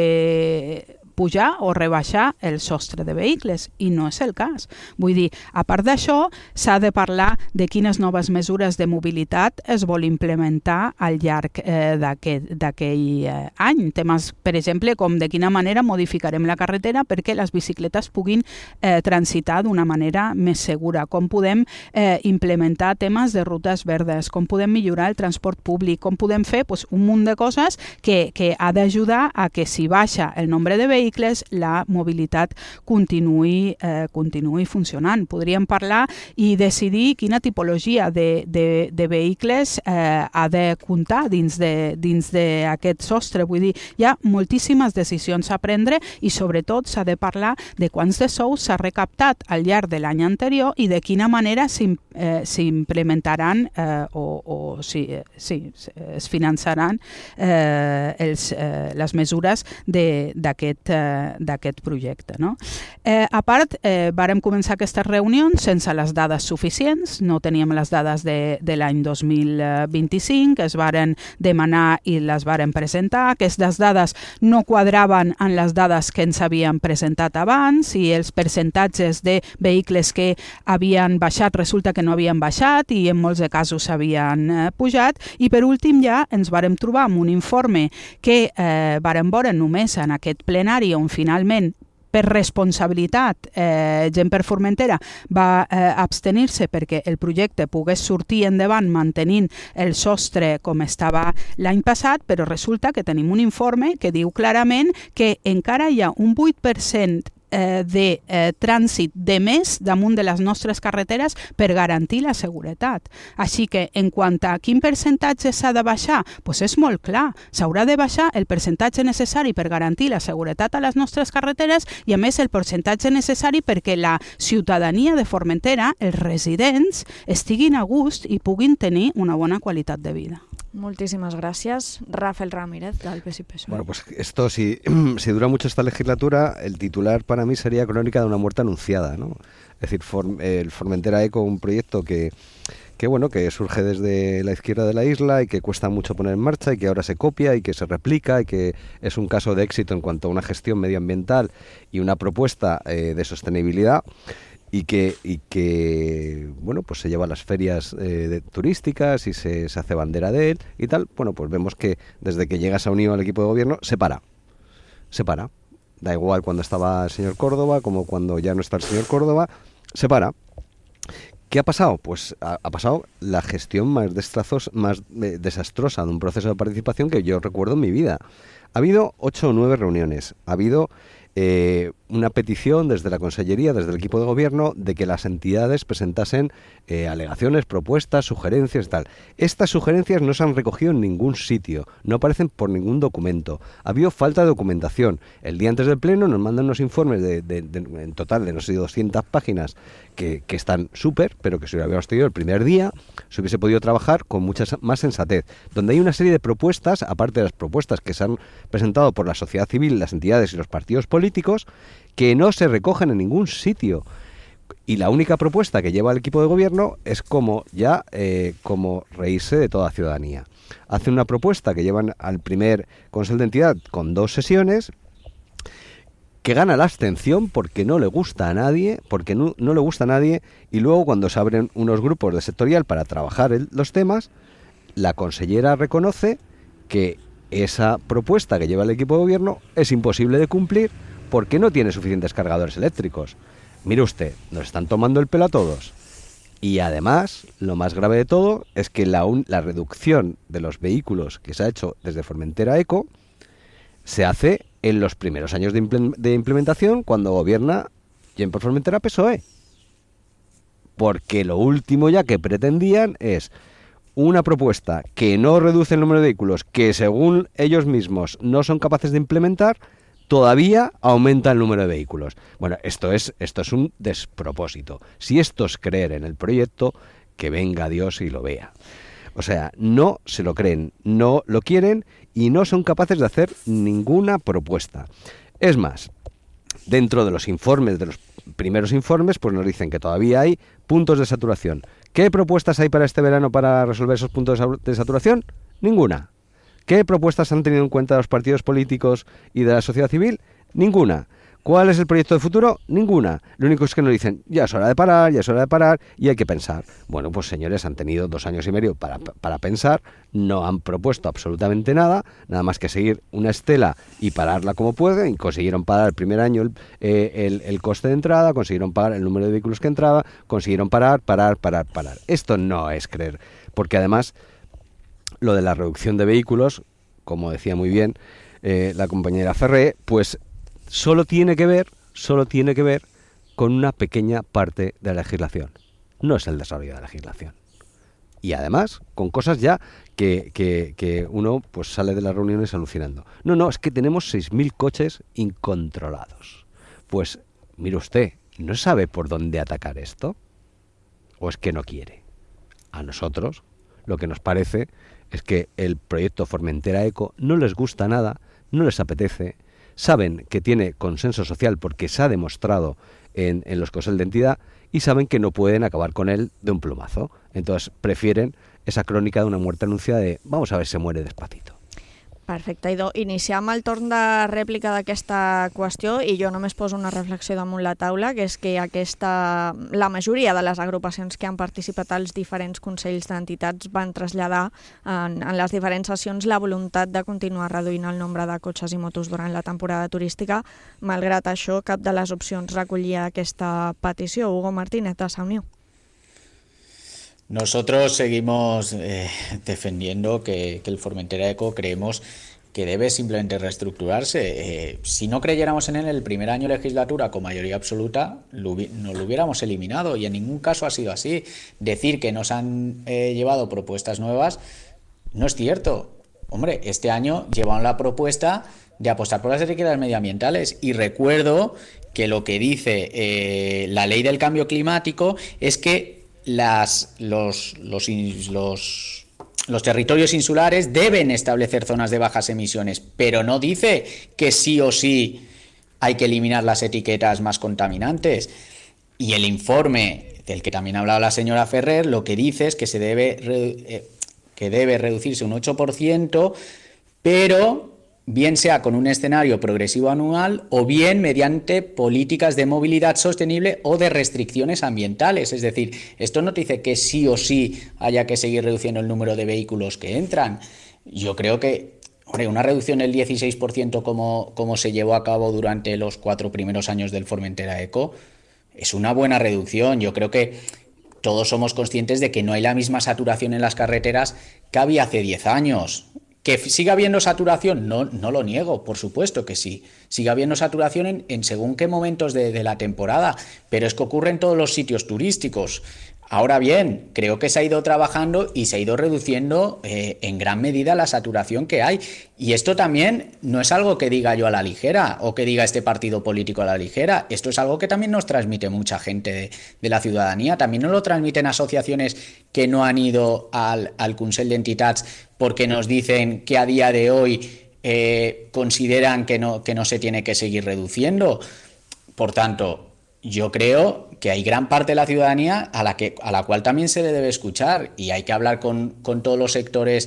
de pujar o rebaixar el sostre de vehicles, i no és el cas. Vull dir, a part d'això, s'ha de parlar de quines noves mesures de mobilitat es vol implementar al llarg eh, d'aquell eh, any. Temes, per exemple, com de quina manera modificarem la carretera perquè les bicicletes puguin eh, transitar d'una manera més segura, com podem eh, implementar temes de rutes verdes, com podem millorar el transport públic, com podem fer pues, un munt de coses que, que ha d'ajudar a que si baixa el nombre de vehicles, la mobilitat continuï, eh, continuï funcionant. Podríem parlar i decidir quina tipologia de, de, de vehicles eh, ha de comptar dins d'aquest sostre. Vull dir, hi ha moltíssimes decisions a prendre i sobretot s'ha de parlar de quants de sous s'ha recaptat al llarg de l'any anterior i de quina manera s'implementaran eh, eh, o, o si, sí, es finançaran eh, els, eh, les mesures d'aquest d'aquest projecte. No? Eh, a part, eh, vàrem començar aquestes reunions sense les dades suficients, no teníem les dades de, de l'any dos mil vint-i-cinc, es varen demanar i les varen presentar, aquestes dades no quadraven en les dades que ens havien presentat abans i els percentatges de vehicles que havien baixat resulta que no havien baixat i en molts de casos havien eh, pujat i per últim ja ens vàrem trobar amb un informe que eh, vàrem veure només en aquest plenari on finalment per responsabilitat, eh, Gent per Formentera va eh, abstenir-se perquè el projecte pogués sortir endavant mantenint el sostre com estava l'any passat, però resulta que tenim un informe que diu clarament que encara hi ha un vuit per cent de eh, trànsit de més damunt de les nostres carreteres per garantir la seguretat. Així que, en quant a quin percentatge s'ha de baixar, doncs és molt clar. S'haurà de baixar el percentatge necessari per garantir la seguretat a les nostres carreteres i, a més, el percentatge necessari perquè la ciutadania de Formentera, els residents, estiguin a gust i puguin tenir una bona qualitat de vida. Muchísimas gracias. Rafael Ramírez, del P S I P. Bueno, pues esto, si, si dura mucho esta legislatura, el titular para mí sería Crónica de una muerte anunciada, ¿no? Es decir, For, el Formentera Eco, un proyecto que, que, bueno, que surge desde la izquierda de la isla y que cuesta mucho poner en marcha y que ahora se copia y que se replica y que es un caso de éxito en cuanto a una gestión medioambiental y una propuesta eh, de sostenibilidad. Y que, y que, bueno, pues se lleva a las ferias eh, de, turísticas y se, se hace bandera de él y tal. Bueno, pues vemos que desde que llega esa unión al equipo de gobierno, se para. Se para. Da igual cuando estaba el señor Córdoba como cuando ya no está el señor Córdoba, se para. ¿Qué ha pasado? Pues ha, ha pasado la gestión más, destrazos, más eh, desastrosa de un proceso de participación que yo recuerdo en mi vida. Ha habido ocho o nueve reuniones, ha habido eh, una petición desde la Consellería, desde el equipo de gobierno, de que las entidades presentasen eh, alegaciones, propuestas, sugerencias y tal. Estas sugerencias no se han recogido en ningún sitio, no aparecen por ningún documento. Ha habido falta de documentación. El día antes del pleno nos mandan unos informes de, de, de, en total de no sé, doscientas páginas que, que están súper, pero que si lo hubiéramos tenido el primer día, se hubiese podido trabajar con mucha más sensatez. Donde hay una serie de propuestas, aparte de las propuestas que se han presentado por la sociedad civil, las entidades y los partidos políticos, que no se recogen en ningún sitio. Y la única propuesta que lleva el equipo de gobierno es como ya eh, como reírse de toda ciudadanía. Hace una propuesta que llevan al primer Consejo de Entidad con dos sesiones, que gana la abstención porque no le gusta a nadie, porque no, no le gusta a nadie, y luego cuando se abren unos grupos de sectorial para trabajar el, los temas, la consellera reconoce que esa propuesta que lleva el equipo de gobierno es imposible de cumplir porque no tiene suficientes cargadores eléctricos. Mire usted, nos están tomando el pelo a todos. Y además, lo más grave de todo es que la, un, la reducción de los vehículos que se ha hecho desde Formentera Eco se hace en los primeros años de, imple- de implementación cuando gobierna Gent per Formentera P S O E. Porque lo último ya que pretendían es una propuesta que no reduce el número de vehículos, que según ellos mismos no son capaces de implementar, todavía aumenta el número de vehículos. Bueno, esto es, esto es un despropósito. Si esto es creer en el proyecto, que venga Dios y lo vea. O sea, no se lo creen, no lo quieren y no son capaces de hacer ninguna propuesta. Es más, dentro de los informes, de los primeros informes, pues nos dicen que todavía hay puntos de saturación. ¿Qué propuestas hay para este verano para resolver esos puntos de saturación? Ninguna. ¿Qué propuestas han tenido en cuenta los partidos políticos y de la sociedad civil? Ninguna. ¿Cuál es el proyecto de futuro? Ninguna. Lo único es que nos dicen, ya es hora de parar, ya es hora de parar y hay que pensar. Bueno, pues señores, han tenido dos años y medio para, para pensar, no han propuesto absolutamente nada, nada más que seguir una estela y pararla como pueden, y consiguieron parar el primer año el, eh, el, el coste de entrada, consiguieron parar el número de vehículos que entraba, consiguieron parar, parar, parar, parar. Esto no es creer, porque además lo de la reducción de vehículos, como decía muy bien eh, la compañera Ferré, pues solo tiene que ver, solo tiene que ver con una pequeña parte de la legislación. No es el desarrollo de la legislación. Y además, con cosas ya que, que, que uno pues sale de las reuniones alucinando. No, no, es que tenemos seis mil coches incontrolados. Pues, mire usted, ¿no sabe por dónde atacar esto? ¿O es que no quiere? A nosotros, lo que nos parece es que el proyecto Formentera Eco no les gusta nada, no les apetece. Saben que tiene consenso social porque se ha demostrado en, en los consejos de entidad y saben que no pueden acabar con él de un plumazo. Entonces prefieren esa crónica de una muerte anunciada de vamos a ver si se muere despacito. Perfecte, Idò. Iniciem el torn de rèplica d'aquesta qüestió i jo només poso una reflexió damunt la taula, que és que aquesta, la majoria de les agrupacions que han participat als diferents consells d'entitats van traslladar en, en les diferents sessions la voluntat de continuar reduint el nombre de cotxes i motos durant la temporada turística. Malgrat això, cap de les opcions recollia aquesta petició. Hugo Martínez, de Sa Unió. Nosotros seguimos eh, defendiendo que, que el Formentera Eco creemos que debe simplemente reestructurarse. Eh, si no creyéramos en él el primer año de legislatura con mayoría absoluta, lo, no lo hubiéramos eliminado y en ningún caso ha sido así. Decir que nos han eh, llevado propuestas nuevas no es cierto. Hombre, este año llevaron la propuesta de apostar por las etiquetas medioambientales y recuerdo que lo que dice eh, la ley del cambio climático es que Las, los, los, los, los territorios insulares deben establecer zonas de bajas emisiones, pero no dice que sí o sí hay que eliminar las etiquetas más contaminantes. Y el informe del que también ha hablado la señora Ferrer lo que dice es que se debe, eh, que debe reducirse un ocho por ciento, pero bien sea con un escenario progresivo anual o bien mediante políticas de movilidad sostenible o de restricciones ambientales. Es decir, esto no te dice que sí o sí haya que seguir reduciendo el número de vehículos que entran. Yo creo que, hombre, una reducción del dieciséis por ciento como, como se llevó a cabo durante los cuatro primeros años del Formentera Eco es una buena reducción. Yo creo que todos somos conscientes de que no hay la misma saturación en las carreteras que había hace diez años. ¿Que siga habiendo saturación? No, no lo niego, por supuesto que sí. Sigue habiendo saturación en, en según qué momentos de, de la temporada, pero es que ocurre en todos los sitios turísticos. Ahora bien, creo que se ha ido trabajando y se ha ido reduciendo eh, en gran medida la saturación que hay. Y esto también no es algo que diga yo a la ligera o que diga este partido político a la ligera. Esto es algo que también nos transmite mucha gente de, de la ciudadanía. También nos lo transmiten asociaciones que no han ido al, al Consell d'Entitats porque nos dicen que a día de hoy eh, consideran que no, que no se tiene que seguir reduciendo. Por tanto, yo creo que hay gran parte de la ciudadanía a la, que, a la cual también se le debe escuchar y hay que hablar con, con todos los sectores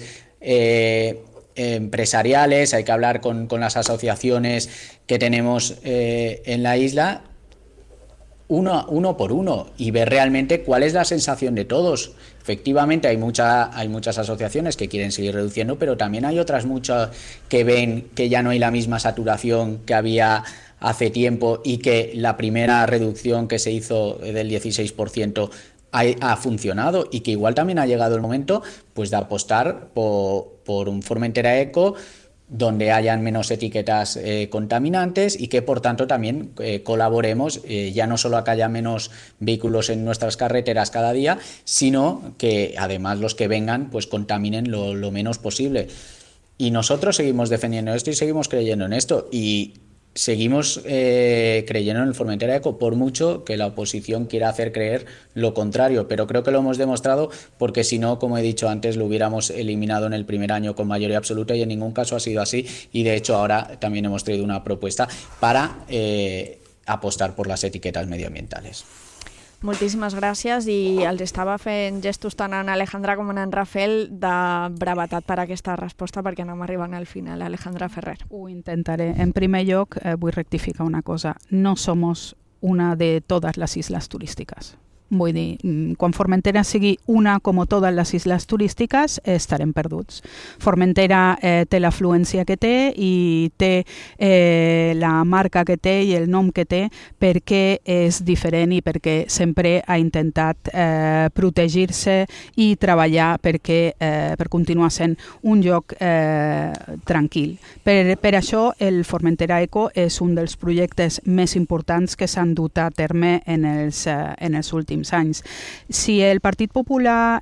eh, empresariales, hay que hablar con, con las asociaciones que tenemos eh, en la isla uno, uno por uno y ver realmente cuál es la sensación de todos. Efectivamente hay, mucha, hay muchas asociaciones que quieren seguir reduciendo, pero también hay otras muchas que ven que ya no hay la misma saturación que había hace tiempo y que la primera reducción que se hizo del dieciséis por ciento ha, ha funcionado, y que igual también ha llegado el momento pues de apostar por, por un Formentera Eco donde hayan menos etiquetas eh, contaminantes y que por tanto también eh, colaboremos eh, ya no solo a que haya menos vehículos en nuestras carreteras cada día, sino que además los que vengan pues contaminen lo, lo menos posible. Y nosotros seguimos defendiendo esto y seguimos creyendo en esto, y seguimos eh, creyendo en el Formentera Eco, por mucho que la oposición quiera hacer creer lo contrario, pero creo que lo hemos demostrado, porque si no, como he dicho antes, lo hubiéramos eliminado en el primer año con mayoría absoluta, y en ningún caso ha sido así, y de hecho ahora también hemos traído una propuesta para eh, apostar por las etiquetas medioambientales. Moltíssimes gràcies, i els estava fent gestos tant en Alejandra com en Rafael de brevetat per aquesta resposta, perquè anem arribant al final. Alejandra Ferrer. Ho intentaré. En primer lloc, eh, vull rectificar una cosa. No somos una de todas las islas turísticas. Vull dir, quan Formentera sigui una com totes les isles turístiques, estarem perduts. Formentera eh, té l'afluència que té i té eh, la marca que té i el nom que té perquè és diferent i perquè sempre ha intentat eh, protegir-se i treballar perquè, eh, per continuar sent un lloc eh, tranquil. Per, per això el Formentera Eco és un dels projectes més importants que s'han dut a terme en els, eh, en els últims anys. Si el Partit Popular,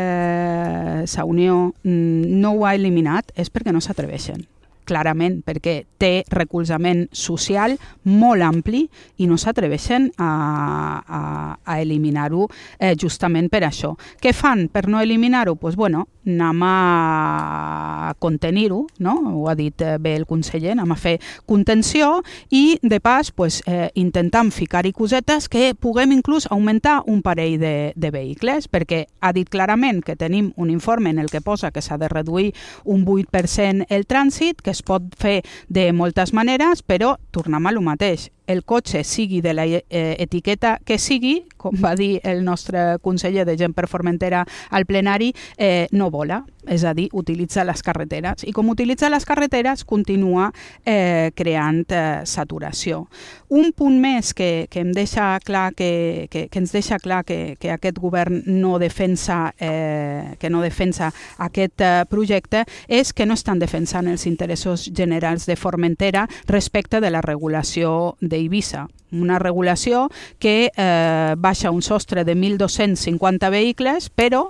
eh, Sa Unió, no ho ha eliminat és perquè no s'atreveixen. Clarament, perquè té recolzament social molt ampli i no s'atreveixen a, a, a eliminar-ho eh, justament per això. Què fan per no eliminar-ho? Pues, bueno, anem a contenir-ho, no? Ho ha dit bé el conseller, anem a fer contenció i, de pas, pues, eh, intentam ficar-hi cosetes que puguem inclús augmentar un parell de, de vehicles, perquè ha dit clarament que tenim un informe en el que posa que s'ha de reduir un vuit per cent el trànsit, que es pot fer de moltes maneres, però tornem a lo mateix. El cotxe sigui de la eh, etiqueta que sigui, com va dir el nostre conseller de Gent per Formentera al plenari, eh, no vola, és a dir, utilitza les carreteres. I com utilitza les carreteres, continua eh, creant eh, saturació. Un punt més que, que, em deixa clar que, que, que ens deixa clar que, que aquest govern no defensa, eh, que no defensa aquest eh, projecte és que no estan defensant els interessos generals de Formentera respecte de la regulació d'Eivissa. Una regulació que eh, baixa un sostre de mil dos-cents cinquanta vehicles, però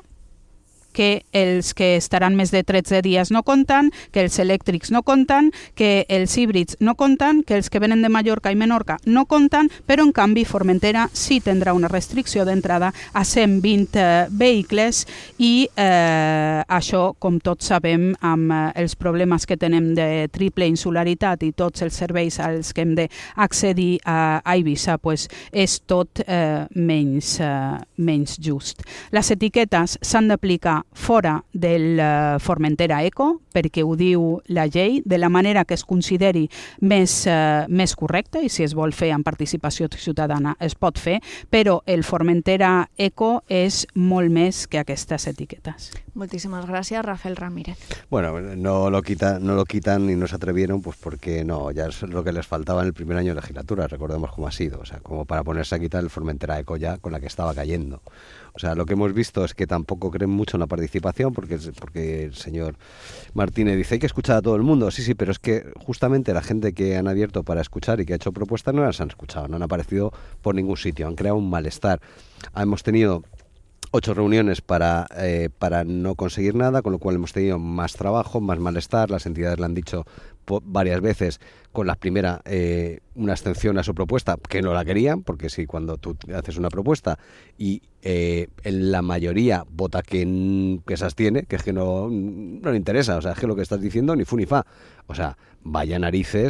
que els que estaran més de tretze dies no compten, que els elèctrics no compten, que els híbrids no compten, que els que venen de Mallorca i Menorca no compten, però en canvi Formentera sí tindrà una restricció d'entrada a cent vint eh, vehicles i eh, això, com tots sabem, amb eh, els problemes que tenem de triple insularitat i tots els serveis als que hem d'accedir a, a Eivissa, pues, és tot eh, menys, eh, menys just. Les etiquetes s'han d'aplicar fora del uh, Formentera Eco, perquè ho diu la llei, de la manera que es consideri més, uh, més correcta, i si es vol fer en participació ciutadana es pot fer, però el Formentera Eco és molt més que aquestes etiquetes. Moltíssimas gracias, Rafael Ramírez. Bueno, no lo, quita, no lo quitan y no se atrevieron, pues porque no, ya es lo que les faltaba en el primer año de legislatura, recordemos cómo ha sido, o sea, como para ponerse a quitar el Formentera Eco ya con la que estaba cayendo. O sea, lo que hemos visto es que tampoco creen mucho en la participación, porque, porque el señor Martínez dice hay que escuchar a todo el mundo. Sí, sí, pero es que justamente la gente que han abierto para escuchar y que ha hecho propuestas no las han escuchado, no han aparecido por ningún sitio, han creado un malestar. Hemos tenido ocho reuniones para, eh, para no conseguir nada, con lo cual hemos tenido más trabajo, más malestar. Las entidades le han dicho po- varias veces con la primera eh, una abstención a su propuesta, que no la querían, porque si cuando tú haces una propuesta y eh, la mayoría vota que, que se abstiene, que es que no, no le interesa, o sea, es que lo que estás diciendo ni fu ni fa. O sea, vaya narices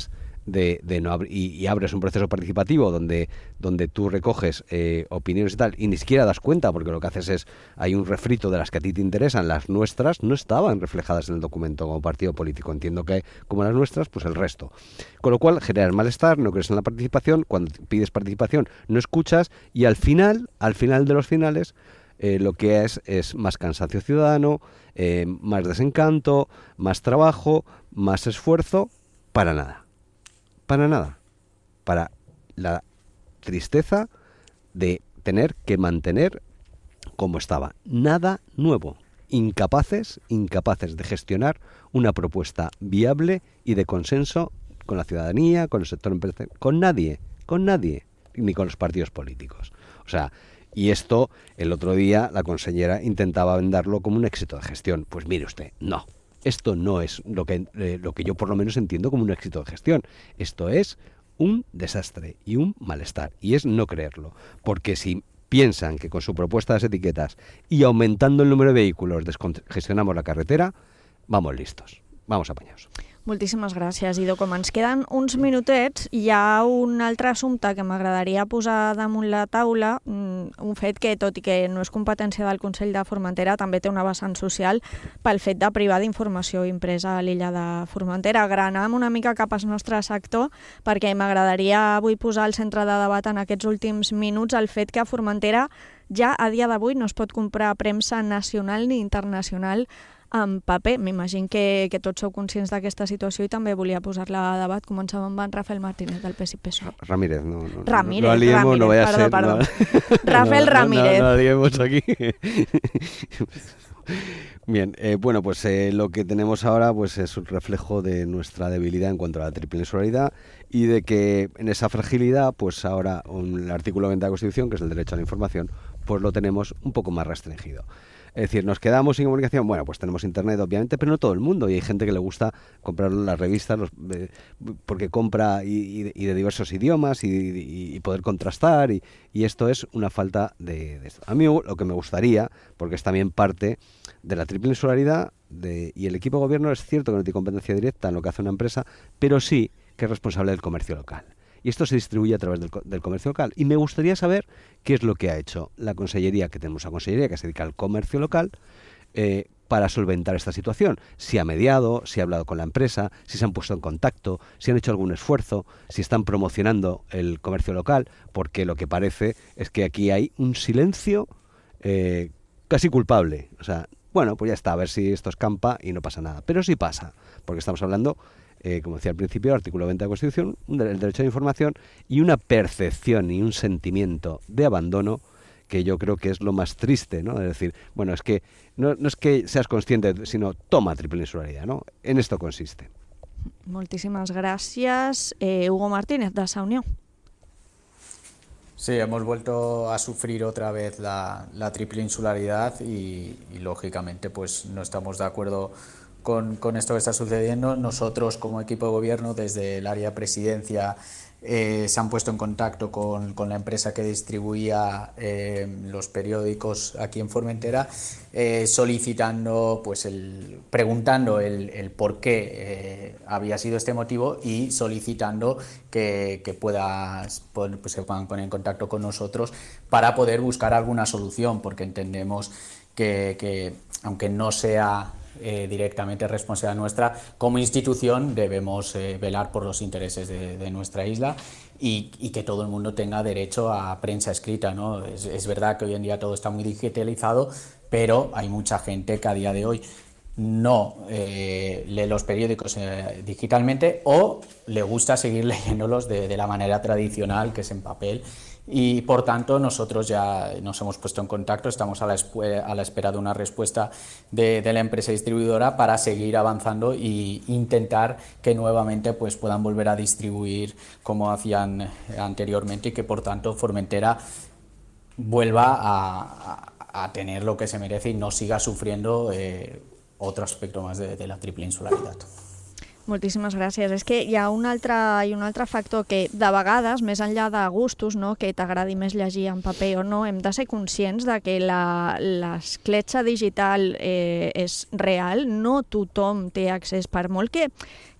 de, de no abrir, y, y abres un proceso participativo donde, donde tú recoges eh, opiniones y tal, y ni siquiera das cuenta, porque lo que haces es, hay un refrito de las que a ti te interesan, las nuestras no estaban reflejadas en el documento como partido político, entiendo que como las nuestras, pues el resto. Con lo cual generas malestar, no crees en la participación, cuando pides participación no escuchas, y al final, al final de los finales, eh, lo que es es más cansancio ciudadano, eh, más desencanto, más trabajo, más esfuerzo, para nada. Para nada, para la tristeza de tener que mantener como estaba. Nada nuevo. Incapaces, incapaces de gestionar una propuesta viable y de consenso con la ciudadanía, con el sector empresarial, con nadie, con nadie, ni con los partidos políticos. O sea, y esto, el otro día, la consellera intentaba venderlo como un éxito de gestión. Pues mire usted, no. Esto no es lo que, eh, lo que yo por lo menos entiendo como un éxito de gestión. Esto es un desastre y un malestar. Y es no creerlo. Porque si piensan que con su propuesta de las etiquetas y aumentando el número de vehículos descongestionamos la carretera, vamos listos. Vamos apañados. Moltíssimes gràcies, Ido. Com ens queden uns minutets, hi ha un altre assumpte que m'agradaria posar damunt la taula, un fet que, tot i que no és competència del Consell de Formentera, també té una vessant social pel fet de privar d'informació impresa a l'illa de Formentera. Agranam una mica cap al nostre sector, perquè m'agradaria avui posar al centre de debat en aquests últims minuts el fet que a Formentera ja a dia d'avui no es pot comprar premsa nacional ni internacional en paper. M'imagino que, que tots sou conscients d'aquesta situació i també volia posar-la a debat. Començàvem amb en Rafael Martínez, del P S I P S O E. Ramírez, no. no Ramírez, no, no liemos, Ramírez, no vaya perdó, a ser, perdó. No, Rafael no, Ramírez. No, no, no liemos aquí. Bien, eh, bueno, pues eh, lo que tenemos ahora pues es un reflejo de nuestra debilidad en cuanto a la triple insularidad y de que en esa fragilidad, pues ahora un, el artículo veinte de la Constitución, que es el derecho a la información, pues lo tenemos un poco más restringido. Es decir, ¿nos quedamos sin comunicación? Bueno, pues tenemos internet, obviamente, pero no todo el mundo. Y hay gente que le gusta comprar las revistas los, eh, porque compra y, y, y de diversos idiomas y, y, y poder contrastar. Y, y esto es una falta de, de esto. A mí lo que me gustaría, porque es también parte de la triple insularidad, de, y el equipo de gobierno es cierto que no tiene competencia directa en lo que hace una empresa, pero sí que es responsable del comercio local. Y esto se distribuye a través del, del comercio local. Y me gustaría saber qué es lo que ha hecho la consellería, que tenemos una consellería que se dedica al comercio local, eh, para solventar esta situación. Si ha mediado, si ha hablado con la empresa, si se han puesto en contacto, si han hecho algún esfuerzo, si están promocionando el comercio local, porque lo que parece es que aquí hay un silencio eh, casi culpable. O sea, bueno, pues ya está, a ver si esto escampa y no pasa nada. Pero sí pasa, porque estamos hablando... Eh, como decía al principio, el artículo veinte de la Constitución, el derecho a la información y una percepción y un sentimiento de abandono que yo creo que es lo más triste, ¿no? Es decir, bueno, es que no, no es que seas consciente, sino toma triple insularidad, ¿no? En esto consiste. Moltíssimes gràcies. Eh, Hugo Martínez, de Sa Unió. Sí, hemos vuelto a sufrir otra vez la, la triple insularidad y, y lógicamente pues no estamos de acuerdo Con, con esto que está sucediendo. Nosotros como equipo de gobierno desde el área de presidencia eh, se han puesto en contacto con, con la empresa que distribuía eh, los periódicos aquí en Formentera, eh, solicitando, pues el, preguntando el, el por qué eh, había sido este motivo y solicitando que, que pueda, pues se puedan poner en contacto con nosotros para poder buscar alguna solución, porque entendemos que, que aunque no sea Eh, directamente responsabilidad nuestra, como institución debemos eh, velar por los intereses de, de nuestra isla y, y que todo el mundo tenga derecho a prensa escrita, ¿no? Es, es verdad que hoy en día todo está muy digitalizado, pero hay mucha gente que a día de hoy no eh, lee los periódicos eh, digitalmente o le gusta seguir leyéndolos de, de la manera tradicional, que es en papel. Y por tanto nosotros ya nos hemos puesto en contacto, estamos a la, a la espera de una respuesta de, de la empresa distribuidora para seguir avanzando e intentar que nuevamente pues, puedan volver a distribuir como hacían anteriormente y que por tanto Formentera vuelva a, a, a tener lo que se merece y no siga sufriendo eh, otro aspecto más de, de la triple insularidad. Moltíssimes gràcies. És que hi ha un altre, hi ha un altre factor que, de vegades, més enllà de gustos, no, que t'agradi més llegir en paper o no, hem de ser conscients de que la, l'escletxa digital eh, és real, no tothom té accés, per molt que,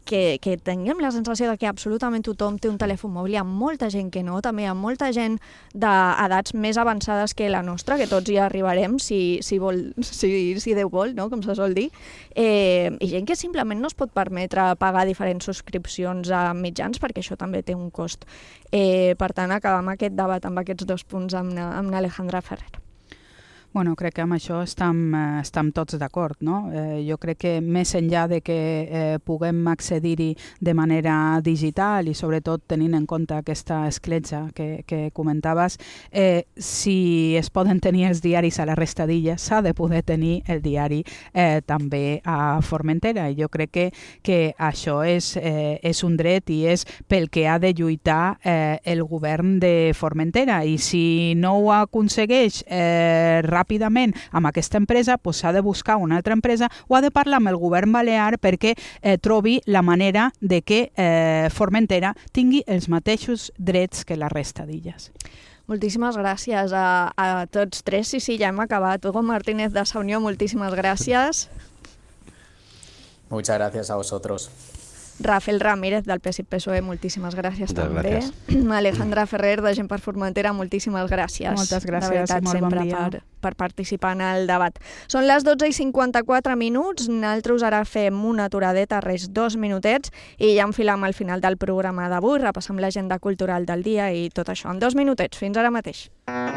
que, que tinguem la sensació de que absolutament tothom té un telèfon mòbil. Hi ha molta gent que no, també hi ha molta gent d'edats més avançades que la nostra, que tots hi arribarem si, si, vol, si, si Déu vol, no? Com se sol dir, eh, i gent que simplement no es pot permetre pagar diferents subscripcions a mitjans perquè això també té un cost. Eh, per tant, acabem aquest debat amb aquests dos punts amb, amb l'Alejandra Ferrer. Bueno, crec que amb això estem, eh, estem tots d'acord, no? Eh, jo crec que més enllà de que eh, puguem accedir-hi de manera digital i sobretot tenint en compte aquesta escletxa que, que comentaves, eh, si es poden tenir els diaris a la resta d'illes, s'ha de poder tenir el diari eh, també a Formentera. I jo crec que, que això és, eh, és un dret i és pel que ha de lluitar eh, el govern de Formentera. I si no ho aconsegueix eh, ràpidament ràpidament amb aquesta empresa, doncs s'ha de buscar una altra empresa o ha de parlar amb el govern balear perquè eh, trobi la manera de que eh, Formentera tingui els mateixos drets que la resta d'illes. Moltíssimes gràcies a, a tots tres. Sí, sí, ja hem acabat. Hugo Martínez de Sa Unió, moltíssimes gràcies. Muchas gracias a vosotros. Rafael Ramírez, del P S I P S O E, moltíssimes gràcies Moltes també. gràcies. Alejandra Ferrer, de Gent per Formentera, moltíssimes gràcies. Moltes gràcies, de veritat, i molt sempre bon dia. per, per participar en el debat. Són les dotze i cinquanta-quatre minuts, nosaltres ara fem una aturadeta, res, dos minutets, i ja enfilam al final del programa d'avui, repassem l'agenda cultural del dia i tot això en dos minutets. Fins ara mateix.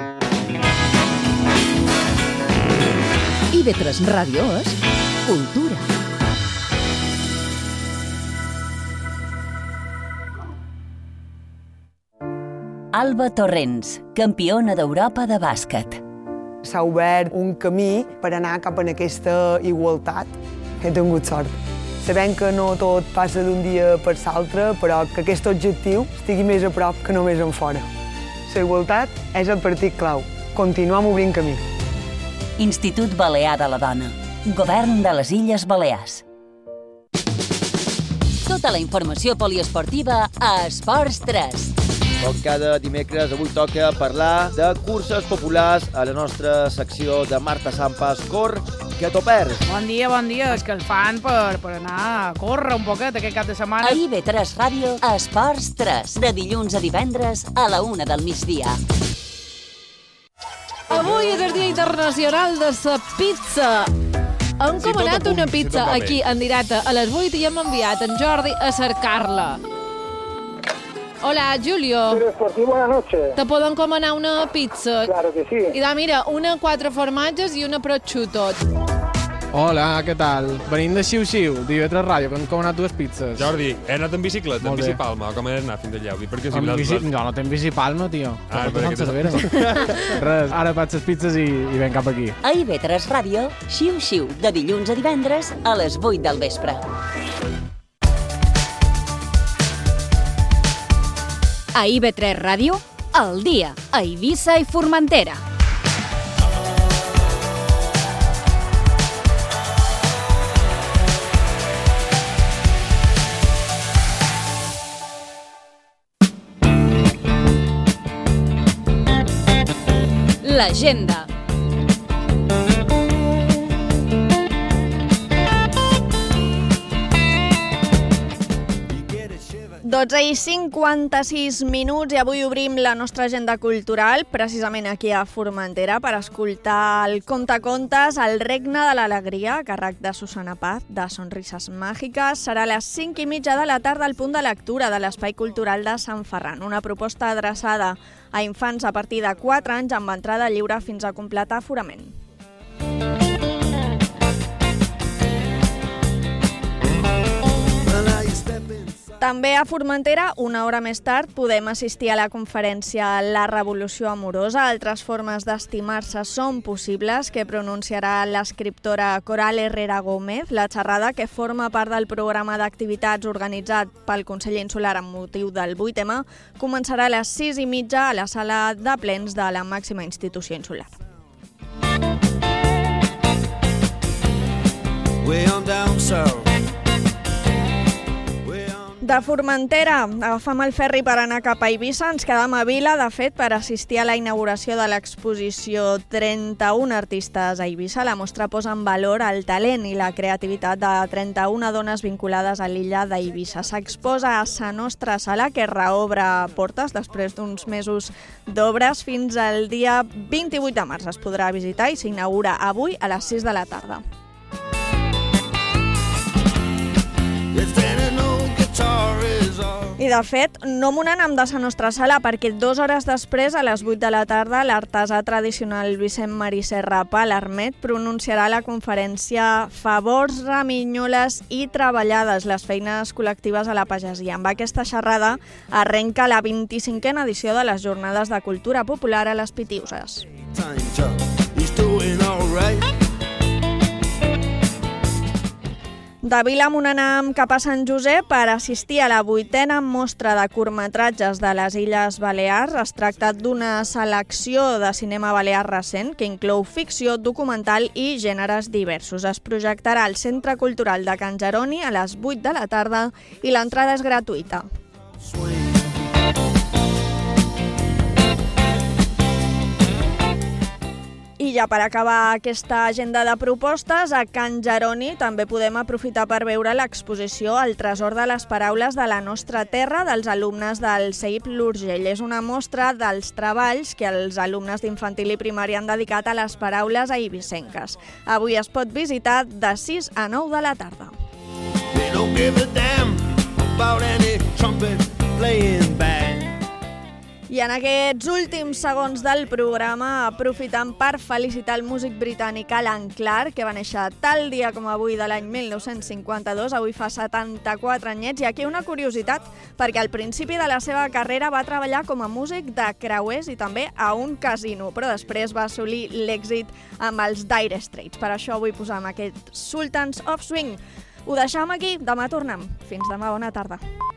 I ve tres Ràdio és cultura. Alba Torrents, campiona d'Europa de bàsquet. S'ha obert un camí per anar cap a aquesta igualtat. He tingut sort. Sabem que no tot passa d'un dia per l'altre, però que aquest objectiu estigui més a prop que només en fora. La igualtat és el partit clau. Continuem obrint camí. Institut Balear de la Dona. Govern de les Illes Balears. Tota la informació poliesportiva a Esports tres. Com cada dimecres, avui toca parlar de curses populars a la nostra secció de Marta Sampas, Cor, que t'ho perds. Bon dia, bon dia. És que el fan per, per anar a córrer un poquet aquest cap de setmana. A I ve tres Ràdio, a Esports tres, de dilluns a divendres a la una del migdia. Avui és el Dia Internacional de la Pizza. Hem comanat una pizza aquí en directe a les vuit i hem enviat en Jordi a cercar-la. Hola, Julio. Sí, buenas noches. Te puedo encomanar una pizza? Claro que sí. I da, mira, una quatre formatges i una prosciutto. Hola, què tal? Venim de Xiu-Xiu, d'I ve tres Ràdio, que hem comanat dues pizzas. Jordi, he anat en bicicleta, en bicipalma, com he anat fins allà? Perquè si en bici... No, no tenc bicipalma, tio. Ah, però que Res, ara faig les pizzas i, i ven cap aquí. A I ve tres Ràdio, Xiu-Xiu, de dilluns a divendres a les vuit del vespre. A I ve tres Ràdio, al dia, a Eivissa i Formentera. L'agenda. dotze i cinquanta-sis minuts i avui obrim la nostra agenda cultural precisament aquí a Formentera per escoltar el contacontes El regne de l'alegria a càrrec de Susana Paz de Sonrises Màgiques. Serà a les cinc i mitja de la tarda al punt de lectura de l'Espai Cultural de Sant Ferran, una proposta adreçada a infants a partir de quatre anys amb entrada lliure fins a completar aforament. També a Formentera, una hora més tard, podem assistir a la conferència La revolució amorosa, altres formes d'estimar-se són possibles, que pronunciarà l'escriptora Coral Herrera Gómez. La xerrada, que forma part del programa d'activitats organitzat pel Consell Insular amb motiu del vuit ema, començarà a les sis i mitja a la sala de plens de la màxima institució insular. De Formentera, agafam el ferri per anar cap a Eivissa, ens quedam a Vila, de fet, per assistir a la inauguració de l'exposició trenta-un artistes a Eivissa. La mostra posa en valor el talent i la creativitat de trenta-una dones vinculades a l'illa d'Eivissa. S'exposa a Sa Nostra Sala, que reobre portes després d'uns mesos d'obres. Fins al dia vint-i-vuit de març es podrà visitar i s'inaugura avui a les sis de la tarda. I de fet, no m'ho n'anem de Sa Nostra Sala perquè dues hores després, a les vuit de la tarda, l'artesà tradicional Vicent Marí Serra Palarmet pronunciarà la conferència Favors, Raminyoles i Treballades, les feines col·lectives a la pagesia. Amb aquesta xerrada arrenca la vint-i-cinquena edició de les Jornades de Cultura Popular a les Pitiuses. De Vila amunt anem cap a Sant Josep per assistir a la vuitena mostra de curtmetratges de les Illes Balears. Es tracta d'una selecció de cinema balear recent que inclou ficció, documental i gèneres diversos. Es projectarà al Centre Cultural de Can Jeroni a les vuit de la tarda i l'entrada és gratuïta. I ja per acabar aquesta agenda de propostes, a Can Jeroni també podem aprofitar per veure l'exposició El tresor de les paraules de la nostra terra dels alumnes del C I P l'Urgell. És una mostra dels treballs que els alumnes d'infantil i primària han dedicat a les paraules eivissenques. Avui es pot visitar de sis a nou de la tarda. I en aquests últims segons del programa, aprofitant per felicitar el músic britànic Alan Clark, que va néixer tal dia com avui de l'any mil nou-cents cinquanta-dos, avui fa setanta-quatre anyets, i aquí una curiositat, perquè al principi de la seva carrera va treballar com a músic de creuers i també a un casino, però després va assolir l'èxit amb els Dire Straits. Per això vull posar amb aquest Sultans of Swing. Ho deixam aquí, demà tornem. Fins demà, bona tarda.